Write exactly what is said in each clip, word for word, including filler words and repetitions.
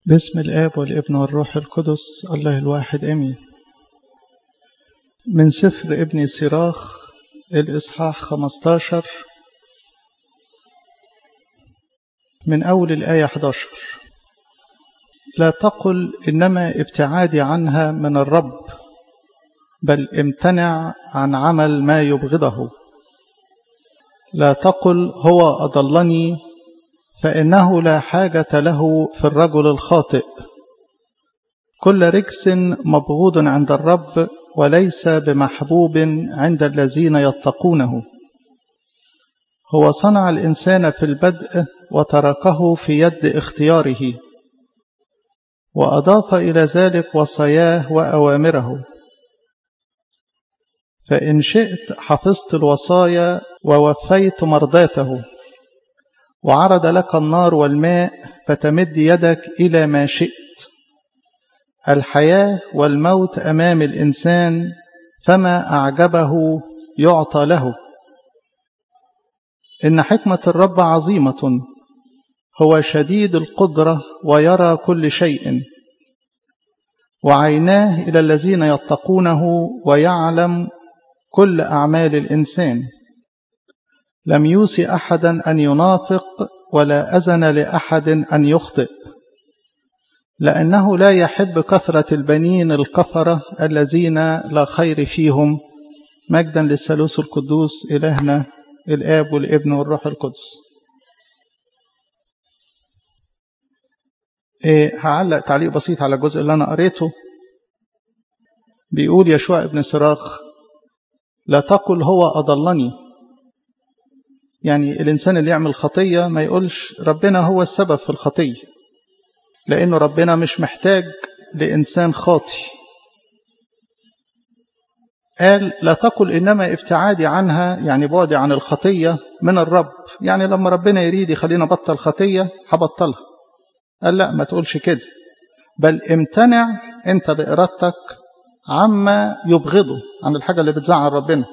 باسم الآب والابن والروح القدس الله الواحد آمين. من سفر ابن سراخ الإصحاح خمسة عشر من أول الآية أحد عشر: لا تقل إنما ابتعادي عنها من الرب، بل امتنع عن عمل ما يبغضه. لا تقل هو أضلني، فإنه لا حاجة له في الرجل الخاطئ. كل رجس مبغوض عند الرب، وليس بمحبوب عند الذين يتقونه. هو صنع الإنسان في البدء وتركه في يد اختياره، وأضاف إلى ذلك وصاياه وأوامره. فإن شئت حفظت الوصايا ووفيت مرضاته، وعرض لك النار والماء فتمد يدك إلى ما شئت. الحياة والموت أمام الإنسان، فما أعجبه يعطى له. إن حكمة الرب عظيمة، هو شديد القدرة ويرى كل شيء. وعيناه إلى الذين يتقونه، ويعلم كل أعمال الإنسان. لم يوصي أحدا أن ينافق، ولا أذن لأحد أن يخطئ، لأنه لا يحب كثرة البنين الكفرة الذين لا خير فيهم. مجدا للثالوث القدوس إلهنا الآب والابن والروح القدس. إيه هعلق تعليق بسيط على الجزء اللي أنا قريته. بيقول يشوع ابن سراخ: لا تقل هو أضلني. يعني الإنسان اللي يعمل خطية ما يقولش ربنا هو السبب في الخطية، لأنه ربنا مش محتاج لإنسان خاطي. قال لا تقل إنما ابتعادي عنها، يعني بعدي عن الخطية من الرب. يعني لما ربنا يريد يخلينا بطل خطية هبطلها. قال لا، ما تقولش كده، بل امتنع انت بإرادتك عما يبغضه، عن الحاجة اللي بتزعل ربنا.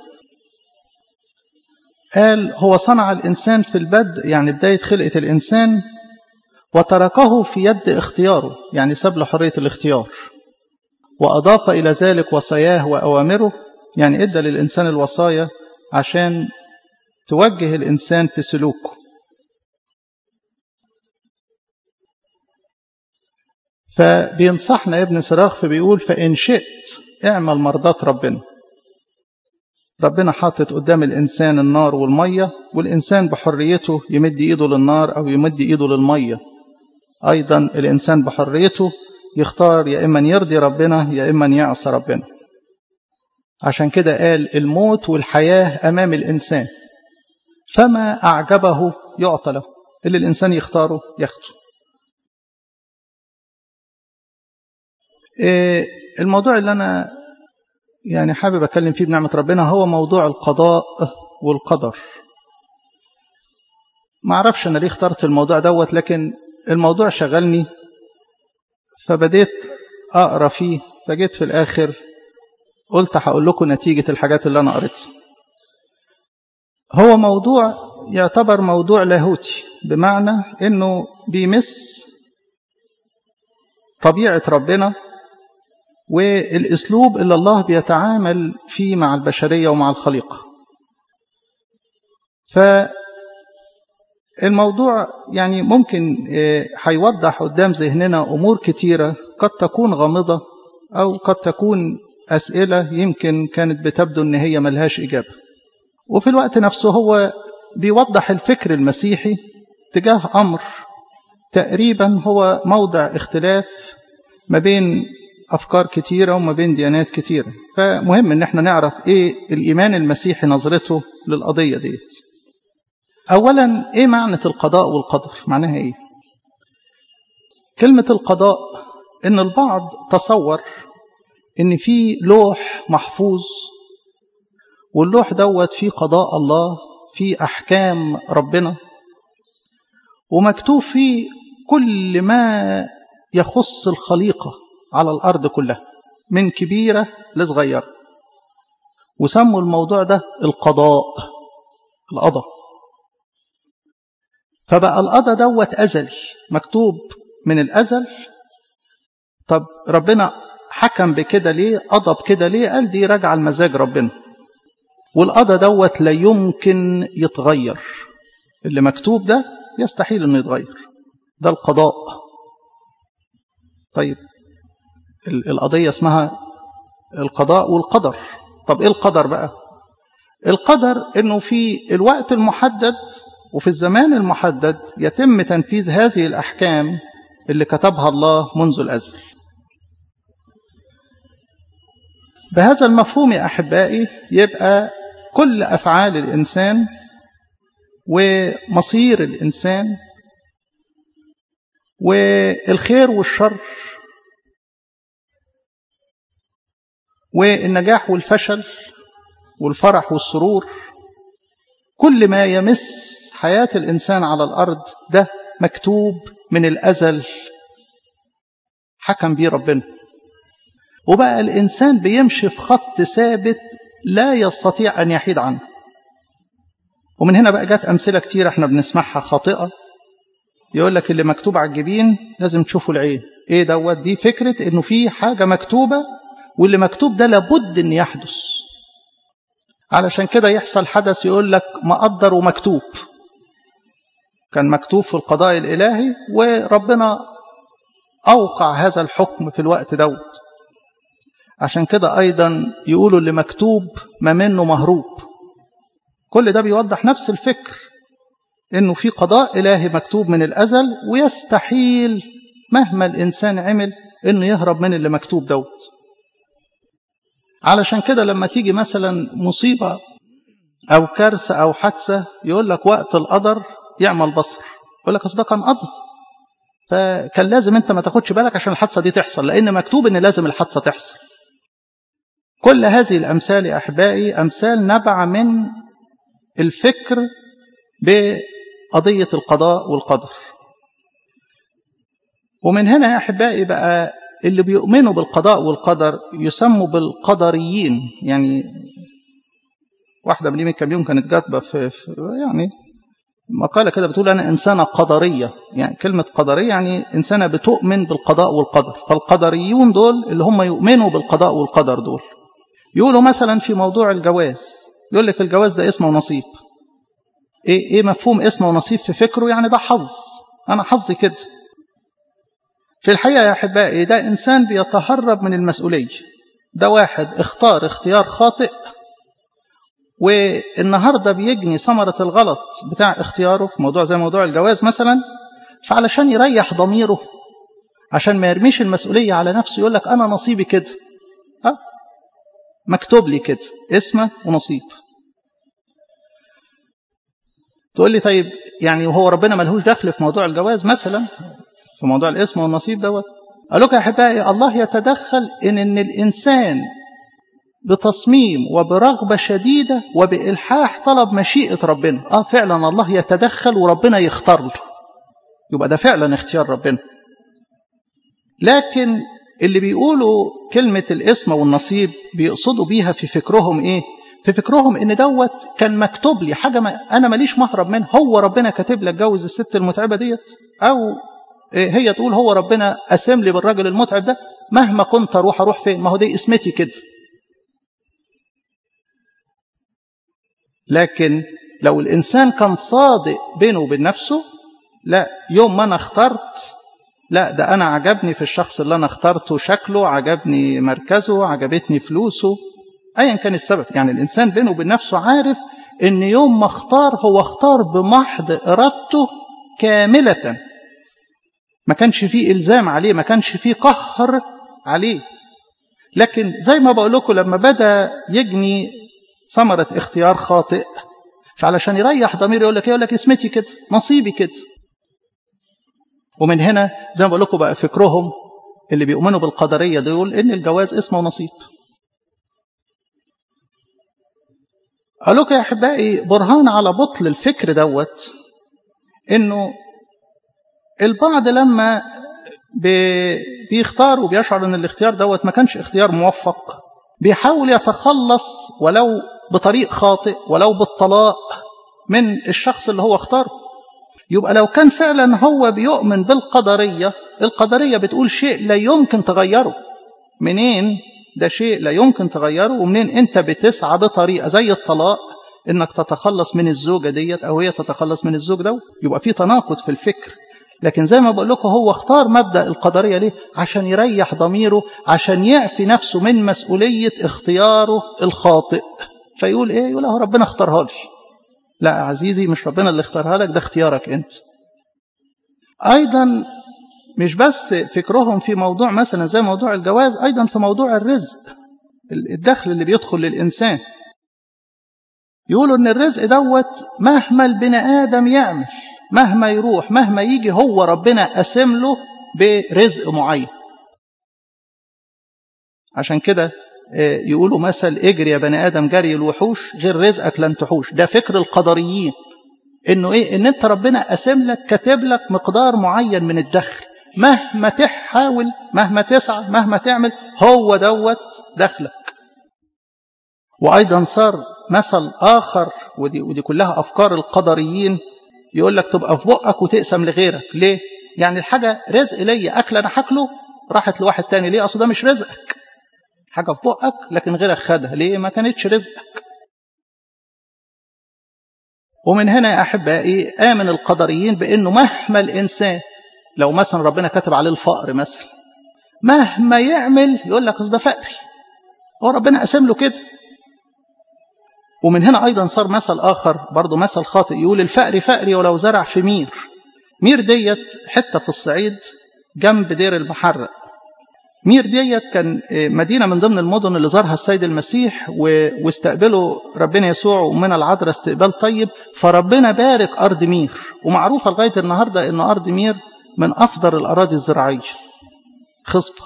قال هو صنع الإنسان في البدء، يعني بداية خلقة الإنسان، وتركه في يد اختياره، يعني ساب له حرية الاختيار. وأضاف إلى ذلك وصاياه وأوامره، يعني إدى للإنسان الوصايا عشان توجه الإنسان في سلوكه. فبينصحنا ابن سراخ فبيقول: فإن شئت اعمل مرضات ربنا. ربنا حاطط قدام الإنسان النار والمية، والإنسان بحريته يمد إيده للنار أو يمد إيده للمية. أيضا الإنسان بحريته يختار يا إما يرضي ربنا يا إما يعصى ربنا. عشان كده قال الموت والحياة أمام الإنسان، فما أعجبه يعطى له. اللي الإنسان يختاره ياخده. الموضوع اللي أنا يعني حابب أكلم فيه بنعمة ربنا هو موضوع القضاء والقدر. ما أعرفش أنا ليه اخترت الموضوع دوت، لكن الموضوع شغلني فبديت أقرأ فيه، فجيت في الآخر قلت هقول لكم نتيجة الحاجات اللي أنا قريتها. هو موضوع يعتبر موضوع لاهوتي، بمعنى أنه بيمس طبيعة ربنا والأسلوب اللي الله بيتعامل فيه مع البشرية ومع الخليقة. فالموضوع يعني ممكن هيوضح قدام ذهننا أمور كتيرة قد تكون غامضة، أو قد تكون أسئلة يمكن كانت بتبدو أن هي ملهاش إجابة. وفي الوقت نفسه هو بيوضح الفكر المسيحي تجاه أمر تقريبا هو موضع اختلاف ما بين أفكار كتيرة وما بين ديانات كتيرة. فمهم أن احنا نعرف إيه الإيمان المسيحي نظرته للقضية ديت. أولا، إيه معنى القضاء والقدر؟ معناها إيه؟ كلمة القضاء إن البعض تصور إن في لوح محفوظ، واللوح دوت فيه قضاء الله، فيه أحكام ربنا، ومكتوب فيه كل ما يخص الخليقة على الأرض كلها من كبيرة لصغيرة. وسموا الموضوع ده القضاء، القضاء. فبقى القضاء دوت أزلي، مكتوب من الأزل طب ربنا حكم بكده ليه؟ قضى بكده ليه؟ قال دي راجعه المزاج ربنا، والقضى دوت لا يمكن يتغير. اللي مكتوب ده يستحيل انه يتغير، ده القضاء. طيب القضية اسمها القضاء والقدر. طب ايه القدر بقى؟ القدر انه في الوقت المحدد وفي الزمان المحدد يتم تنفيذ هذه الأحكام اللي كتبها الله منذ الأزل. بهذا المفهوم يا أحبائي يبقى كل أفعال الإنسان ومصير الإنسان والخير والشر والنجاح والفشل والفرح والسرور، كل ما يمس حياة الإنسان على الأرض ده مكتوب من الأزل، حكم بيه ربنا. وبقى الإنسان بيمشي في خط ثابت لا يستطيع أن يحيد عنه. ومن هنا بقى جات أمثلة كتير احنا بنسمعها خاطئة، يقول لك اللي مكتوب على الجبين لازم تشوفه العين. ايه دوت؟ دي فكرة انه في حاجة مكتوبة، واللي مكتوب ده لابد ان يحدث. علشان كده يحصل حدث يقول لك مقدر ومكتوب، كان مكتوب في القضاء الإلهي وربنا أوقع هذا الحكم في الوقت دوت. عشان كده أيضا يقولوا اللي مكتوب ما منه مهروب. كل ده بيوضح نفس الفكر، إنه في قضاء إلهي مكتوب من الأزل، ويستحيل مهما الإنسان عمل إنه يهرب من اللي مكتوب دوت. علشان كده لما تيجي مثلا مصيبة أو كارثة أو حادثة يقول لك وقت القدر يعمل بصر، يقول لك أصل ده كان قدر، فكان لازم أنت ما تاخدش بالك عشان الحادثة دي تحصل، لأن مكتوب إن لازم الحادثة تحصل. كل هذه الأمثال يا أحبائي أمثال نبع من الفكر بقضية القضاء والقدر. ومن هنا يا أحبائي بقى اللي بيؤمنوا بالقضاء والقدر يسموا بالقدريين. يعني واحدة من كام يوم كانت كاتبة في, في يعني مقالة كده بتقول أنا إنسانة قدرية. يعني كلمة قدرية يعني إنسانة بتؤمن بالقضاء والقدر. فالقدريون دول اللي هم يؤمنوا بالقضاء والقدر دول يقولوا مثلا في موضوع الجواز، يقول لك الجواز ده اسمه ونصيب. إيه, إيه مفهوم اسمه ونصيب في فكره؟ يعني ده حظ، أنا حظي كده. في الحقيقة يا أحبائي ده إنسان بيتهرب من المسؤولية. ده واحد اختار اختيار خاطئ، والنهاردة بيجني ثمرة الغلط بتاع اختياره في موضوع زي موضوع الجواز مثلا. فعلشان يريح ضميره، عشان ما يرميش المسؤولية على نفسه، يقول لك أنا نصيبي كده، ها مكتوب لي كده، اسمه ونصيب. تقول لي طيب يعني وهو ربنا ملهوش دخل في موضوع الجواز مثلا، في موضوع الاسم والنصيب دوت؟ قال لك يا أحبائي الله يتدخل إن, إن الإنسان بتصميم وبرغبة شديدة وبإلحاح طلب مشيئة ربنا. آه فعلا الله يتدخل وربنا يختار له، يبقى ده فعلا اختيار ربنا. لكن اللي بيقولوا كلمة الاسم والنصيب بيقصدوا بيها في فكرهم إيه؟ في فكرهم إن دوت كان مكتوب لي حاجة ما أنا ماليش مهرب منها. هو ربنا كاتب لك جوز الست المتعبة ديت، أو هي تقول هو ربنا قسم لي بالراجل المتعب ده، مهما كنت أروح أروح فين، ما هو دي اسمتي كده. لكن لو الإنسان كان صادق بينه وبين نفسه، لا يوم ما أنا اخترت، لا ده أنا عجبني في الشخص اللي أنا اخترته شكله، عجبني مركزه، عجبتني فلوسه، أيا كان السبب. يعني الإنسان بينه وبين نفسه عارف إن يوم ما اختار هو اختار بمحض إرادته كاملة، ما كانش فيه إلزام عليه، ما كانش فيه قهر عليه. لكن زي ما بقول لكم لما بدأ يجني ثمرة اختيار خاطئ، فعلشان يريح ضميره يقول لك يقول لك اسمتي كده، نصيبي كده. ومن هنا زي ما بقول لكم بقى فكرهم اللي بيؤمنوا بالقدرية دول إن الجواز اسمه نصيب. قالوا لكم يا أحبائي برهان على بطل الفكر دوت، إنه البعض لما بيختار وبيشعر ان الاختيار دوت ما كانش اختيار موفق، بيحاول يتخلص ولو بطريق خاطئ ولو بالطلاق من الشخص اللي هو اختاره. يبقى لو كان فعلا هو بيؤمن بالقدرية، القدرية بتقول شيء لا يمكن تغيره. منين ده شيء لا يمكن تغيره؟ ومنين انت بتسعى بطريقة زي الطلاق انك تتخلص من الزوجة ديت او هي تتخلص من الزوج ده؟ يبقى في تناقض في الفكر. لكن زي ما بقول لكم هو اختار مبدأ القدرية ليه؟ عشان يريح ضميره، عشان يعفي نفسه من مسؤولية اختياره الخاطئ. فيقول ايه؟ يقول له ربنا اختارها لي. لا عزيزي، مش ربنا اللي اختارها لك، ده اختيارك انت. ايضا مش بس فكرهم في موضوع مثلا زي موضوع الجواز، ايضا في موضوع الرزق، الدخل اللي بيدخل للإنسان. يقولوا ان الرزق دوت مهما البني آدم يعمل، مهما يروح، مهما يجي، هو ربنا قسم له برزق معين. عشان كده يقولوا مثل اجري يا بني آدم جري الوحوش، غير رزقك لن تحوش. ده فكر القدريين، انه ايه؟ ان انت ربنا قسم لك، كاتب لك مقدار معين من الدخل، مهما تحاول، مهما تسعى، مهما تعمل، هو دوت دخلك. وايضا صار مثل اخر، ودي, ودي كلها افكار القدريين، يقول لك تبقى في بقك وتقسم لغيرك. ليه؟ يعني الحاجة رزق ليا، اكل انا هاكله، راحت لواحد تاني. ليه؟ اصل ده مش رزقك. حاجة في بقك لكن غيرك خدها. ليه؟ ما كانتش رزقك. ومن هنا يا أحبائي آمن القدريين بأنه مهما الإنسان، لو مثلا ربنا كتب عليه الفقر مثلا، مهما يعمل يقول لك ده فقري، هو ربنا قسم له كده. ومن هنا أيضا صار مثل آخر برضو مثل خاطئ، يقول الفقر فقري ولو زرع في مير. مير ديت حتة في الصعيد جنب دير المحرق. مير ديت كان مدينة من ضمن المدن اللي زارها السيد المسيح، واستقبلوا ربنا يسوع ومن العذراء استقبال طيب، فربنا بارك أرض مير. ومعروفة لغاية النهاردة أن أرض مير من أفضل الأراضي الزراعية، خصبة.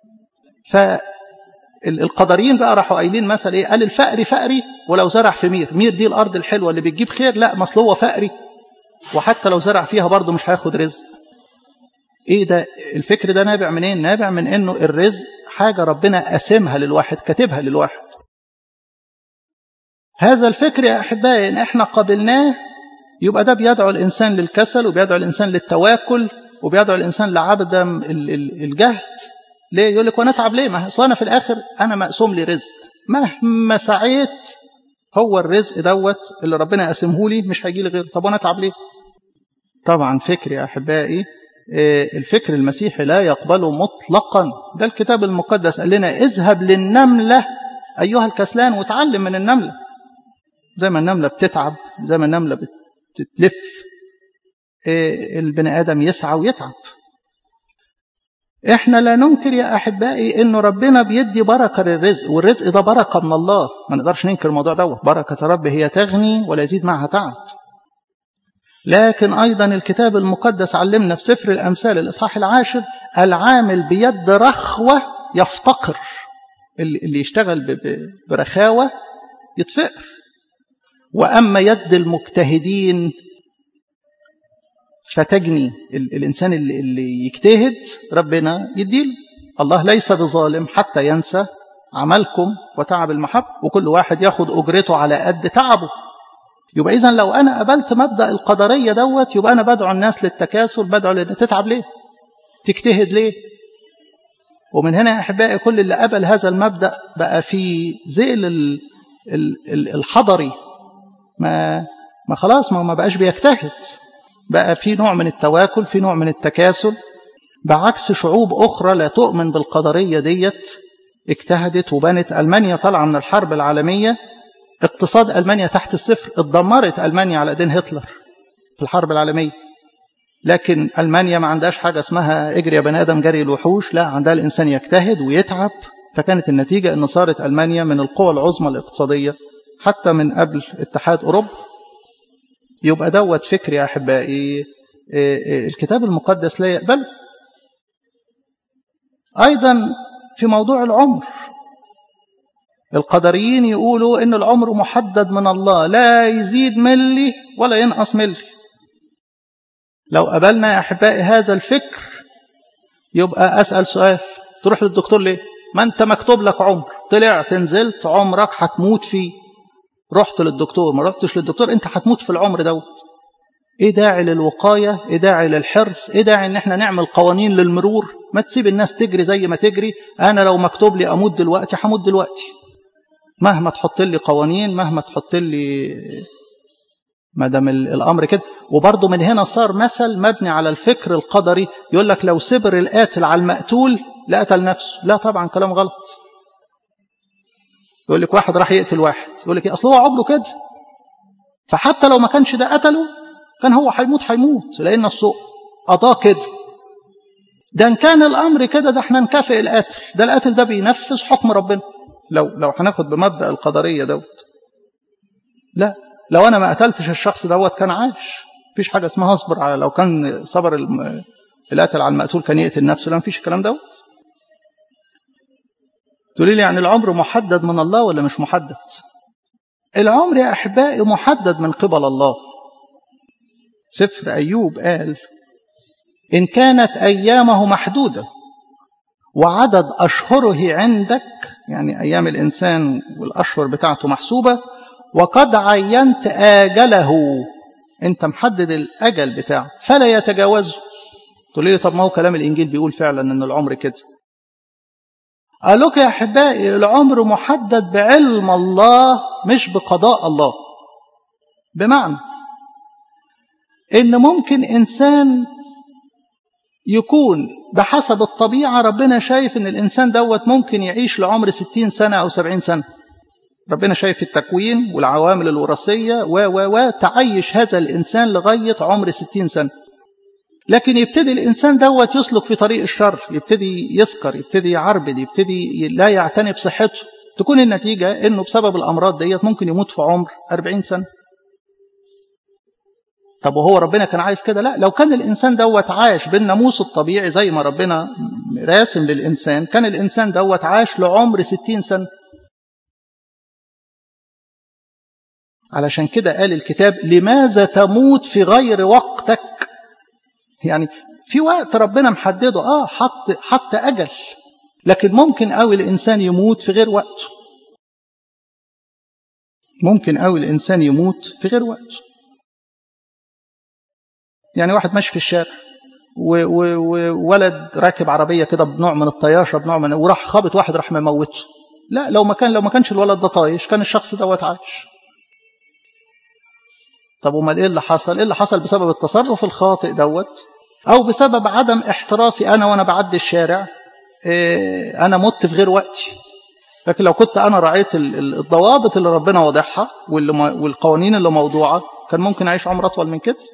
فالقدريين بقى راحوا قايلين مثل إيه؟ قال الفقري فقري ولو زرع في مير. مير دي الأرض الحلوة اللي بتجيب خير، لا مصل هو فقري وحتى لو زرع فيها برضه مش هياخد رزق. ايه ده؟ الفكر ده نابع منين؟ نابع من انه الرزق حاجة ربنا قاسمها للواحد، كاتبها للواحد. هذا الفكر يا احبائي ان احنا قبلناه، يبقى ده بيدعو الانسان للكسل، وبيدعو الانسان للتواكل، وبيدعو الانسان لعبدة الجهد. ليه؟ يقول لك وانا اتعب ليه؟ ما اصل انا في الاخر انا مقسوم لي رزق، مهما سعيت هو الرزق دوت اللي ربنا قاسمه لي مش هيجي لي غيره. طب وانا اتعب ليه؟ طبعا فكر يا احبائي الفكر المسيحي لا يقبله مطلقا. ده الكتاب المقدس قال لنا اذهب للنملة أيها الكسلان وتعلم من النملة. زي ما النملة بتتعب، زي ما النملة بتتلف، البني آدم يسعى ويتعب. احنا لا ننكر يا أحبائي انه ربنا بيدي بركة للرزق، والرزق ده بركة من الله، ما نقدرش ننكر الموضوع دوت. بركة رب هي تغني ولا يزيد معها تعب. لكن أيضا الكتاب المقدس علمنا في سفر الأمثال الإصحاح العاشر العامل بيد رخوة يفتقر. اللي يشتغل برخاوة يتفقر. وأما يد المجتهدين فتجني. الإنسان اللي يجتهد ربنا يديله. الله ليس بظالم حتى ينسى عملكم وتعب المحب، وكل واحد ياخد أجرته على قد تعبه. يبقى إذن لو أنا قبلت مبدأ القدرية دوت، يبقى أنا بدعو الناس للتكاسل، بدعو لأن تتعب ليه؟ تجتهد ليه؟ ومن هنا يا أحبائي كل اللي قبل هذا المبدأ بقى في ذيل الحضري، ما ما خلاص ما ما بقاش بيجتهد، بقى في نوع من التواكل، في نوع من التكاسل، بعكس شعوب أخرى لا تؤمن بالقدرية ديت اجتهدت وبنت. ألمانيا طالعة من الحرب العالمية اقتصاد ألمانيا تحت الصفر، اتدمرت ألمانيا على ايدين هتلر في الحرب العالمية. لكن ألمانيا ما عندهاش حاجة اسمها اجري يا بني آدم جري الوحوش، لا عندها الإنسان يجتهد ويتعب. فكانت النتيجة أن صارت ألمانيا من القوى العظمى الاقتصادية حتى من قبل اتحاد أوروبا. يبقى دوت فكر يا أحبائي الكتاب المقدس لا يقبل. أيضا في موضوع العمر، القدريين يقولوا إن العمر محدد من الله، لا يزيد ملي ولا ينقص ملي. لو قبلنا يا أحبائي هذا الفكر، يبقى أسأل سؤال، تروح للدكتور ليه؟ ما أنت مكتوب لك عمر، طلعت نزلت عمرك هتموت فيه. رحت للدكتور ما رحتش للدكتور، أنت هتموت في العمر دوت. ايه داعي للوقاية؟ ايه داعي للحرص؟ ايه داعي ان احنا نعمل قوانين للمرور؟ ما تسيب الناس تجري زي ما تجري. انا لو مكتوب لي اموت دلوقتي هموت دلوقتي، مهما تحط لي قوانين، مهما تحط لي، ما دام الامر كده. وبرضه من هنا صار مثل مبني على الفكر القدري، يقول لك لو صبر القاتل على المقتول لقتل نفسه. لا طبعا، كلام غلط. يقول لك واحد راح يقتل واحد، يقول لك اصل هو عمره كده، فحتى لو ما كانش ده قتله كان هو هيموت هيموت، لان السوء قضاه كده. ده ان كان الامر كده، ده احنا نكافئ القاتل، ده القاتل ده بينفذ حكم ربنا. لو لو هناخد بمبدأ القدرية دوت، لا، لو انا ما قتلتش الشخص دوت كان عاش. مفيش حاجه اسمها اصبر على، لو كان صبر القاتل على المقتول كان يقتل نفسه. لا، مفيش الكلام دوت. تقولي لي يعني العمر محدد من الله ولا مش محدد؟ العمر يا احبائي محدد من قبل الله. سفر ايوب قال ان كانت ايامه محدوده وعدد اشهره عندك، يعني ايام الانسان والاشهر بتاعته محسوبه، وقد عينت آجله، انت محدد الأجل بتاعه، فلا يتجاوزه. تقول لي طب ما هو كلام الإنجيل بيقول فعلا ان العمر كده. قال لك يا أحبائي العمر محدد بعلم الله مش بقضاء الله. بمعنى ان ممكن إنسان يكون بحسب الطبيعة ربنا شايف ان الإنسان دوت ممكن يعيش لعمر ستين سنة أو سبعين سنة. ربنا شايف التكوين والعوامل الوراثية و و و تعيش هذا الإنسان لغاية عمر ستين سنة. لكن يبتدي الإنسان دوت يسلك في طريق الشر، يبتدي يسكر، يبتدي يعربد، يبتدي لا يعتني بصحته، تكون النتيجة إنه بسبب الأمراض ديت ممكن يموت في عمر أربعين سنة. طب وهو ربنا كان عايز كده؟ لا، لو كان الإنسان دوت عاش بالناموس الطبيعي زي ما ربنا راسم للإنسان، كان الإنسان دوت عاش لعمر ستين سنة. علشان كده قال الكتاب لماذا تموت في غير وقتك؟ يعني في وقت ربنا محدده، اه حط حط اجل، لكن ممكن قوي الانسان يموت في غير وقته. ممكن قوي الانسان يموت في غير وقته. يعني واحد ماشي في الشارع وولد راكب عربيه كده بنوع من الطياشه، بنوع من، وراح خابط واحد راح مموته. لا، لو ما كان لو ما كانش الولد ده طايش كان الشخص دوت عايش. طب وما ايه اللي حصل؟ ايه اللي حصل؟ بسبب التصرف الخاطئ دوت، او بسبب عدم احتراسي انا وانا بعدي الشارع. إيه، انا مت في غير وقتي. لكن لو كنت انا رعيت الضوابط اللي ربنا واضحها والقوانين اللي موضوعه كان ممكن اعيش عمر اطول من كده.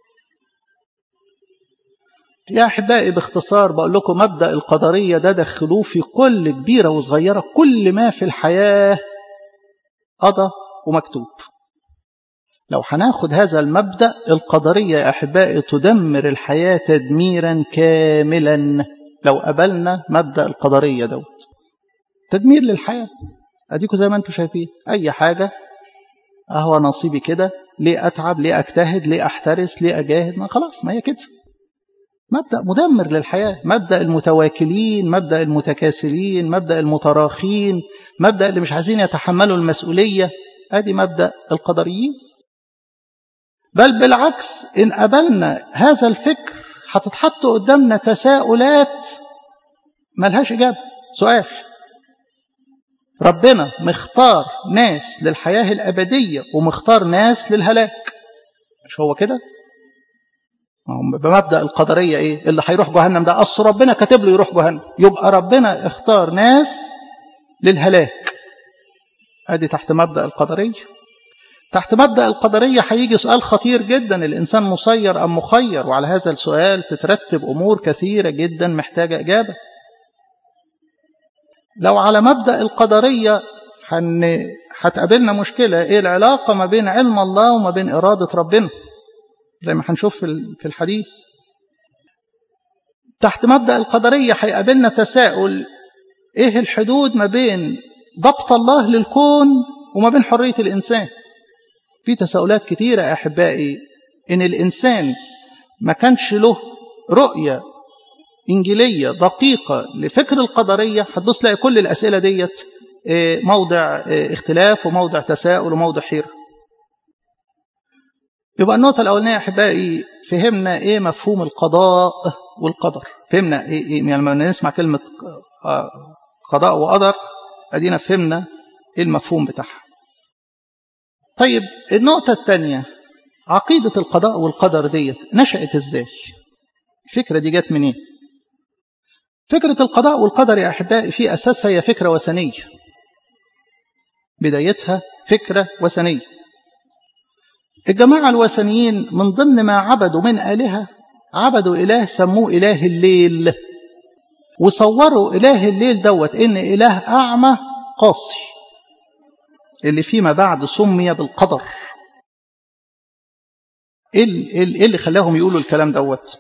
يا احبائي باختصار بقول لكم مبدأ القدرية ده دخلوه في كل كبيرة وصغيرة، كل ما في الحياة قضى ومكتوب. لو هناخد هذا المبدأ، القدرية يا أحبائي تدمر الحياة تدميرا كاملا. لو قبلنا مبدأ القدرية دوت، تدمير للحياة. أديكم زي ما أنتم شايفين، أي حاجة أهو نصيبي كده، ليه أتعب، ليه أجتهد، ليه أحترس، ليه أجاهد؟ ما خلاص، ما هي كده. مبدأ مدمر للحياة، مبدأ المتواكلين، مبدأ المتكاسلين، مبدأ المتراخين، مبدأ اللي مش عايزين يتحملوا المسؤولية. أدي مبدأ القدريين. بل بالعكس، إن قبلنا هذا الفكر هتتحط قدامنا تساؤلات ملهاش إجابة. سؤال: ربنا مختار ناس للحياة الأبدية ومختار ناس للهلاك، مش هو كده؟ بمبدأ القدرية إيه؟ اللي هيروح جهنم ده أصل ربنا كاتب له يروح جهنم، يبقى ربنا اختار ناس للهلاك. أدي تحت مبدأ القدرية. تحت مبدأ القدرية هيجي سؤال خطير جدا: الإنسان مسير أم مخير؟ وعلى هذا السؤال تترتب أمور كثيرة جدا محتاجة إجابة. لو على مبدأ القدرية هتقابلنا مشكلة: إيه العلاقة ما بين علم الله وما بين إرادة ربنا؟ زي ما هنشوف في الحديث. تحت مبدأ القدرية هيقابلنا تساؤل: إيه الحدود ما بين ضبط الله للكون وما بين حرية الإنسان؟ في تساؤلات كتيرة يا أحبائي. إن الإنسان ما كانش له رؤية إنجيلية دقيقة لفكر القدرية، هتبص تلاقي كل الأسئلة ديت موضع اختلاف وموضع تساؤل وموضع حيرة. يبقى النقطة الأولانية أحبائي فهمنا إيه مفهوم القضاء والقدر. فهمنا إيه, إيه يعني لما نسمع كلمة قضاء وقدر أدينا فهمنا إيه المفهوم بتاعها. طيب النقطة الثانية، عقيدة القضاء والقدر ديت نشأت إزاي؟ الفكرة دي جت منين؟ فكرة القضاء والقدر يا أحبائي في أساسها هي فكرة وثنية. بدايتها فكرة وثنية. الجماعة الوثنيين من ضمن ما عبدوا من آلهة عبدوا إله سموه إله الليل، وصوروا إله الليل دوت إن إله أعمى قاسي اللي فيما بعد سمي بالقدر. إيه اللي خلاهم يقولوا الكلام دوت؟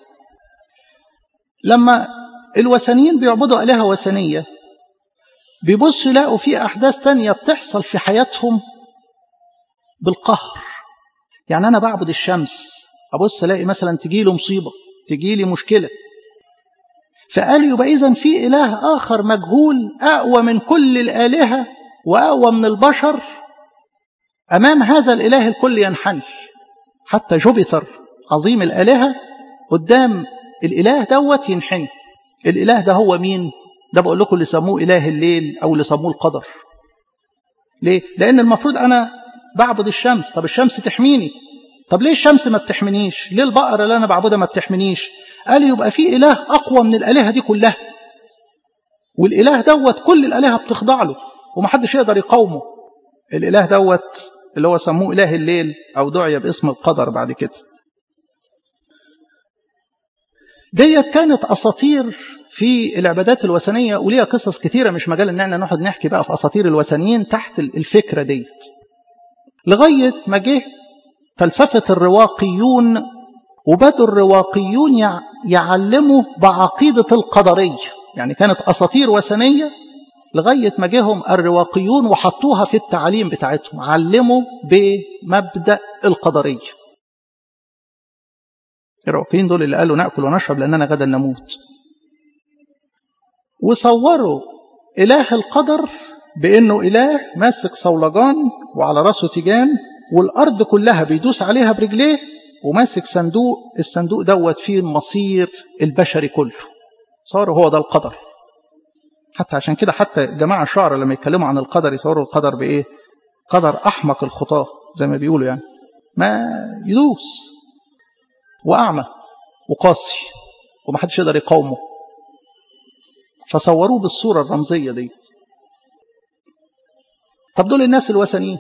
لما الوثنيين بيعبدوا آلهة وثنية بيبصوا يلاقوا في أحداث تانية بتحصل في حياتهم بالقهر. يعني أنا بعبد الشمس أبص ألاقي مثلا تجي له مصيبة، تجي لي مشكلة، فقال يبقى إذن في إله آخر مجهول أقوى من كل الآلهة وأقوى من البشر، أمام هذا الإله الكل ينحني. حتى جوبيتر عظيم الآلهة قدام الإله دوت ينحني. الإله ده هو مين؟ ده بقول لكم اللي سموه إله الليل أو اللي سموه القدر. ليه؟ لأن المفروض أنا بعبد الشمس، طب الشمس تحميني، طب ليه الشمس ما بتحمنيش؟ ليه البقرة اللي أنا بعبدها ما بتحمنيش؟ قال يبقى في إله أقوى من الآلهة دي كلها، والإله دوت كل الآلهة بتخضع له ومحدش يقدر يقاومه. الإله دوت اللي هو سموه إله الليل أو دعي باسم القدر بعد كده. ديت كانت أساطير في العبادات الوثنية وليها قصص كتيرة، مش مجال ان احنا نقعد نحكي بقى في أساطير الوثنيين تحت الفكرة ديت، لغاية ما جه فلسفة الرواقيون وبدوا الرواقيون يعلموا بعقيدة القدرية. يعني كانت أساطير وثنية لغاية ما جيهم الرواقيون وحطوها في التعليم بتاعتهم، علموا بمبدأ القدرية. الرواقيين دول اللي قالوا نأكل ونشرب لأننا غدا نموت، وصوروا إله القدر بأنه إله ماسك صولجان وعلى رأسه تيجان والأرض كلها بيدوس عليها برجليه وماسك صندوق، الصندوق دوت فيه المصير البشري كله. صاروا هو ده القدر. حتى عشان كده حتى جماعة الشعراء لما يتكلموا عن القدر يصوروا القدر بإيه؟ قدر أحمق الخطاة زي ما بيقولوا، يعني ما يدوس وأعمى وقاسي ومحدش يقدر يقاومه، فصوروه بالصورة الرمزية دي. طب دول الناس الوثنيين.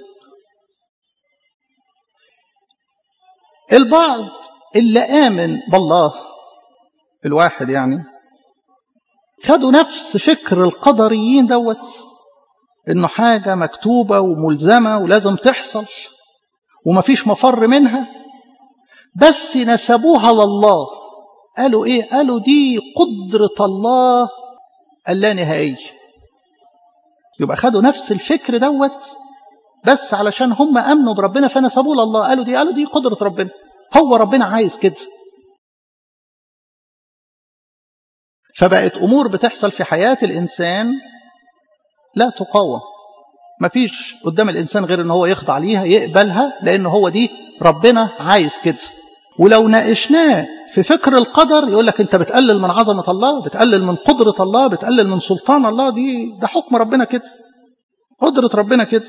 البعض اللي آمن بالله الواحد يعني خدوا نفس فكر القدريين دوت، انه حاجة مكتوبة وملزمة ولازم تحصل ومفيش مفر منها، بس نسبوها لله. قالوا ايه؟ قالوا دي قدرة الله اللانهائية. يبقى خدوا نفس الفكر دوت بس علشان هم امنوا بربنا فنسبوه لله. قالوا دي قالوا دي قدرة ربنا، هو ربنا عايز كده. فبقت امور بتحصل في حياة الانسان لا تقاوم، مفيش قدام الانسان غير ان هو يخضع ليها يقبلها، لان هو دي ربنا عايز كده. ولو ناقشناه في فكر القدر يقول لك انت بتقلل من عظمة الله، بتقلل من قدرة الله، بتقلل من سلطان الله. دي ده حكم ربنا كده، قدرة ربنا كده.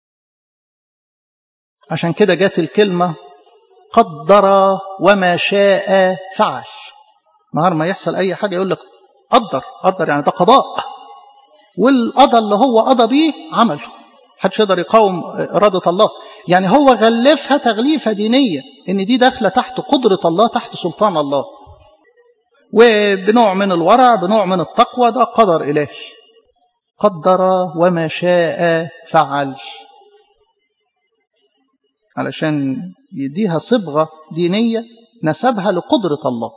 عشان كده جات الكلمة قدر وما شاء فعل. نهار ما يحصل اي حاجة يقول لك قدر، قدر يعني ده قضاء، والقضاء اللي هو قضى بيه عمله، محدش يقدر يقاوم إرادة الله. يعني هو غلفها تغليفة دينية ان دي داخلة تحت قدرة الله، تحت سلطان الله، وبنوع من الورع بنوع من التقوى. ده قدر إلهي، قدر وما شاء فعل، علشان يديها صبغة دينية نسبها لقدرة الله.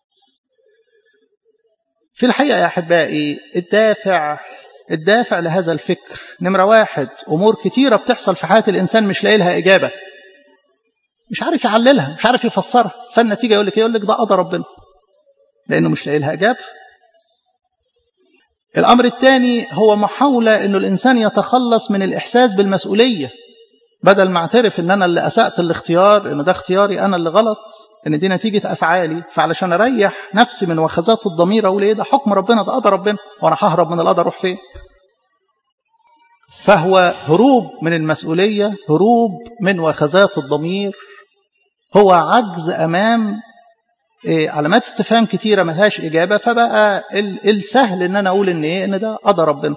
في الحقيقة يا أحبائي الدافع الدافع لهذا الفكر نمرة واحد، أمور كتيرة بتحصل في حياة الإنسان مش لاقي لها إجابة، مش عارف يعللها، مش عارف يفسرها، فالنتيجة يقول لك يقول لك ده قضى ربنا لأنه مش لاقي لها إجابة. الأمر الثاني هو محاولة إنه الإنسان يتخلص من الإحساس بالمسؤولية. بدل ما اعترف ان انا اللي اسأت الاختيار، ان ده اختياري انا اللي غلط، ان دي نتيجة افعالي، فعلشان اريح نفسي من وخزات الضمير اقول ايه ده حكم ربنا، ده قدر ربنا، وانا ههرب من القدر اروح فين؟ فهو هروب من المسؤولية، هروب من وخزات الضمير، هو عجز امام إيه علامات استفهام كتيرة ملهاش اجابة، فبقى السهل ان انا اقول ان ايه ان ده قدر ربنا.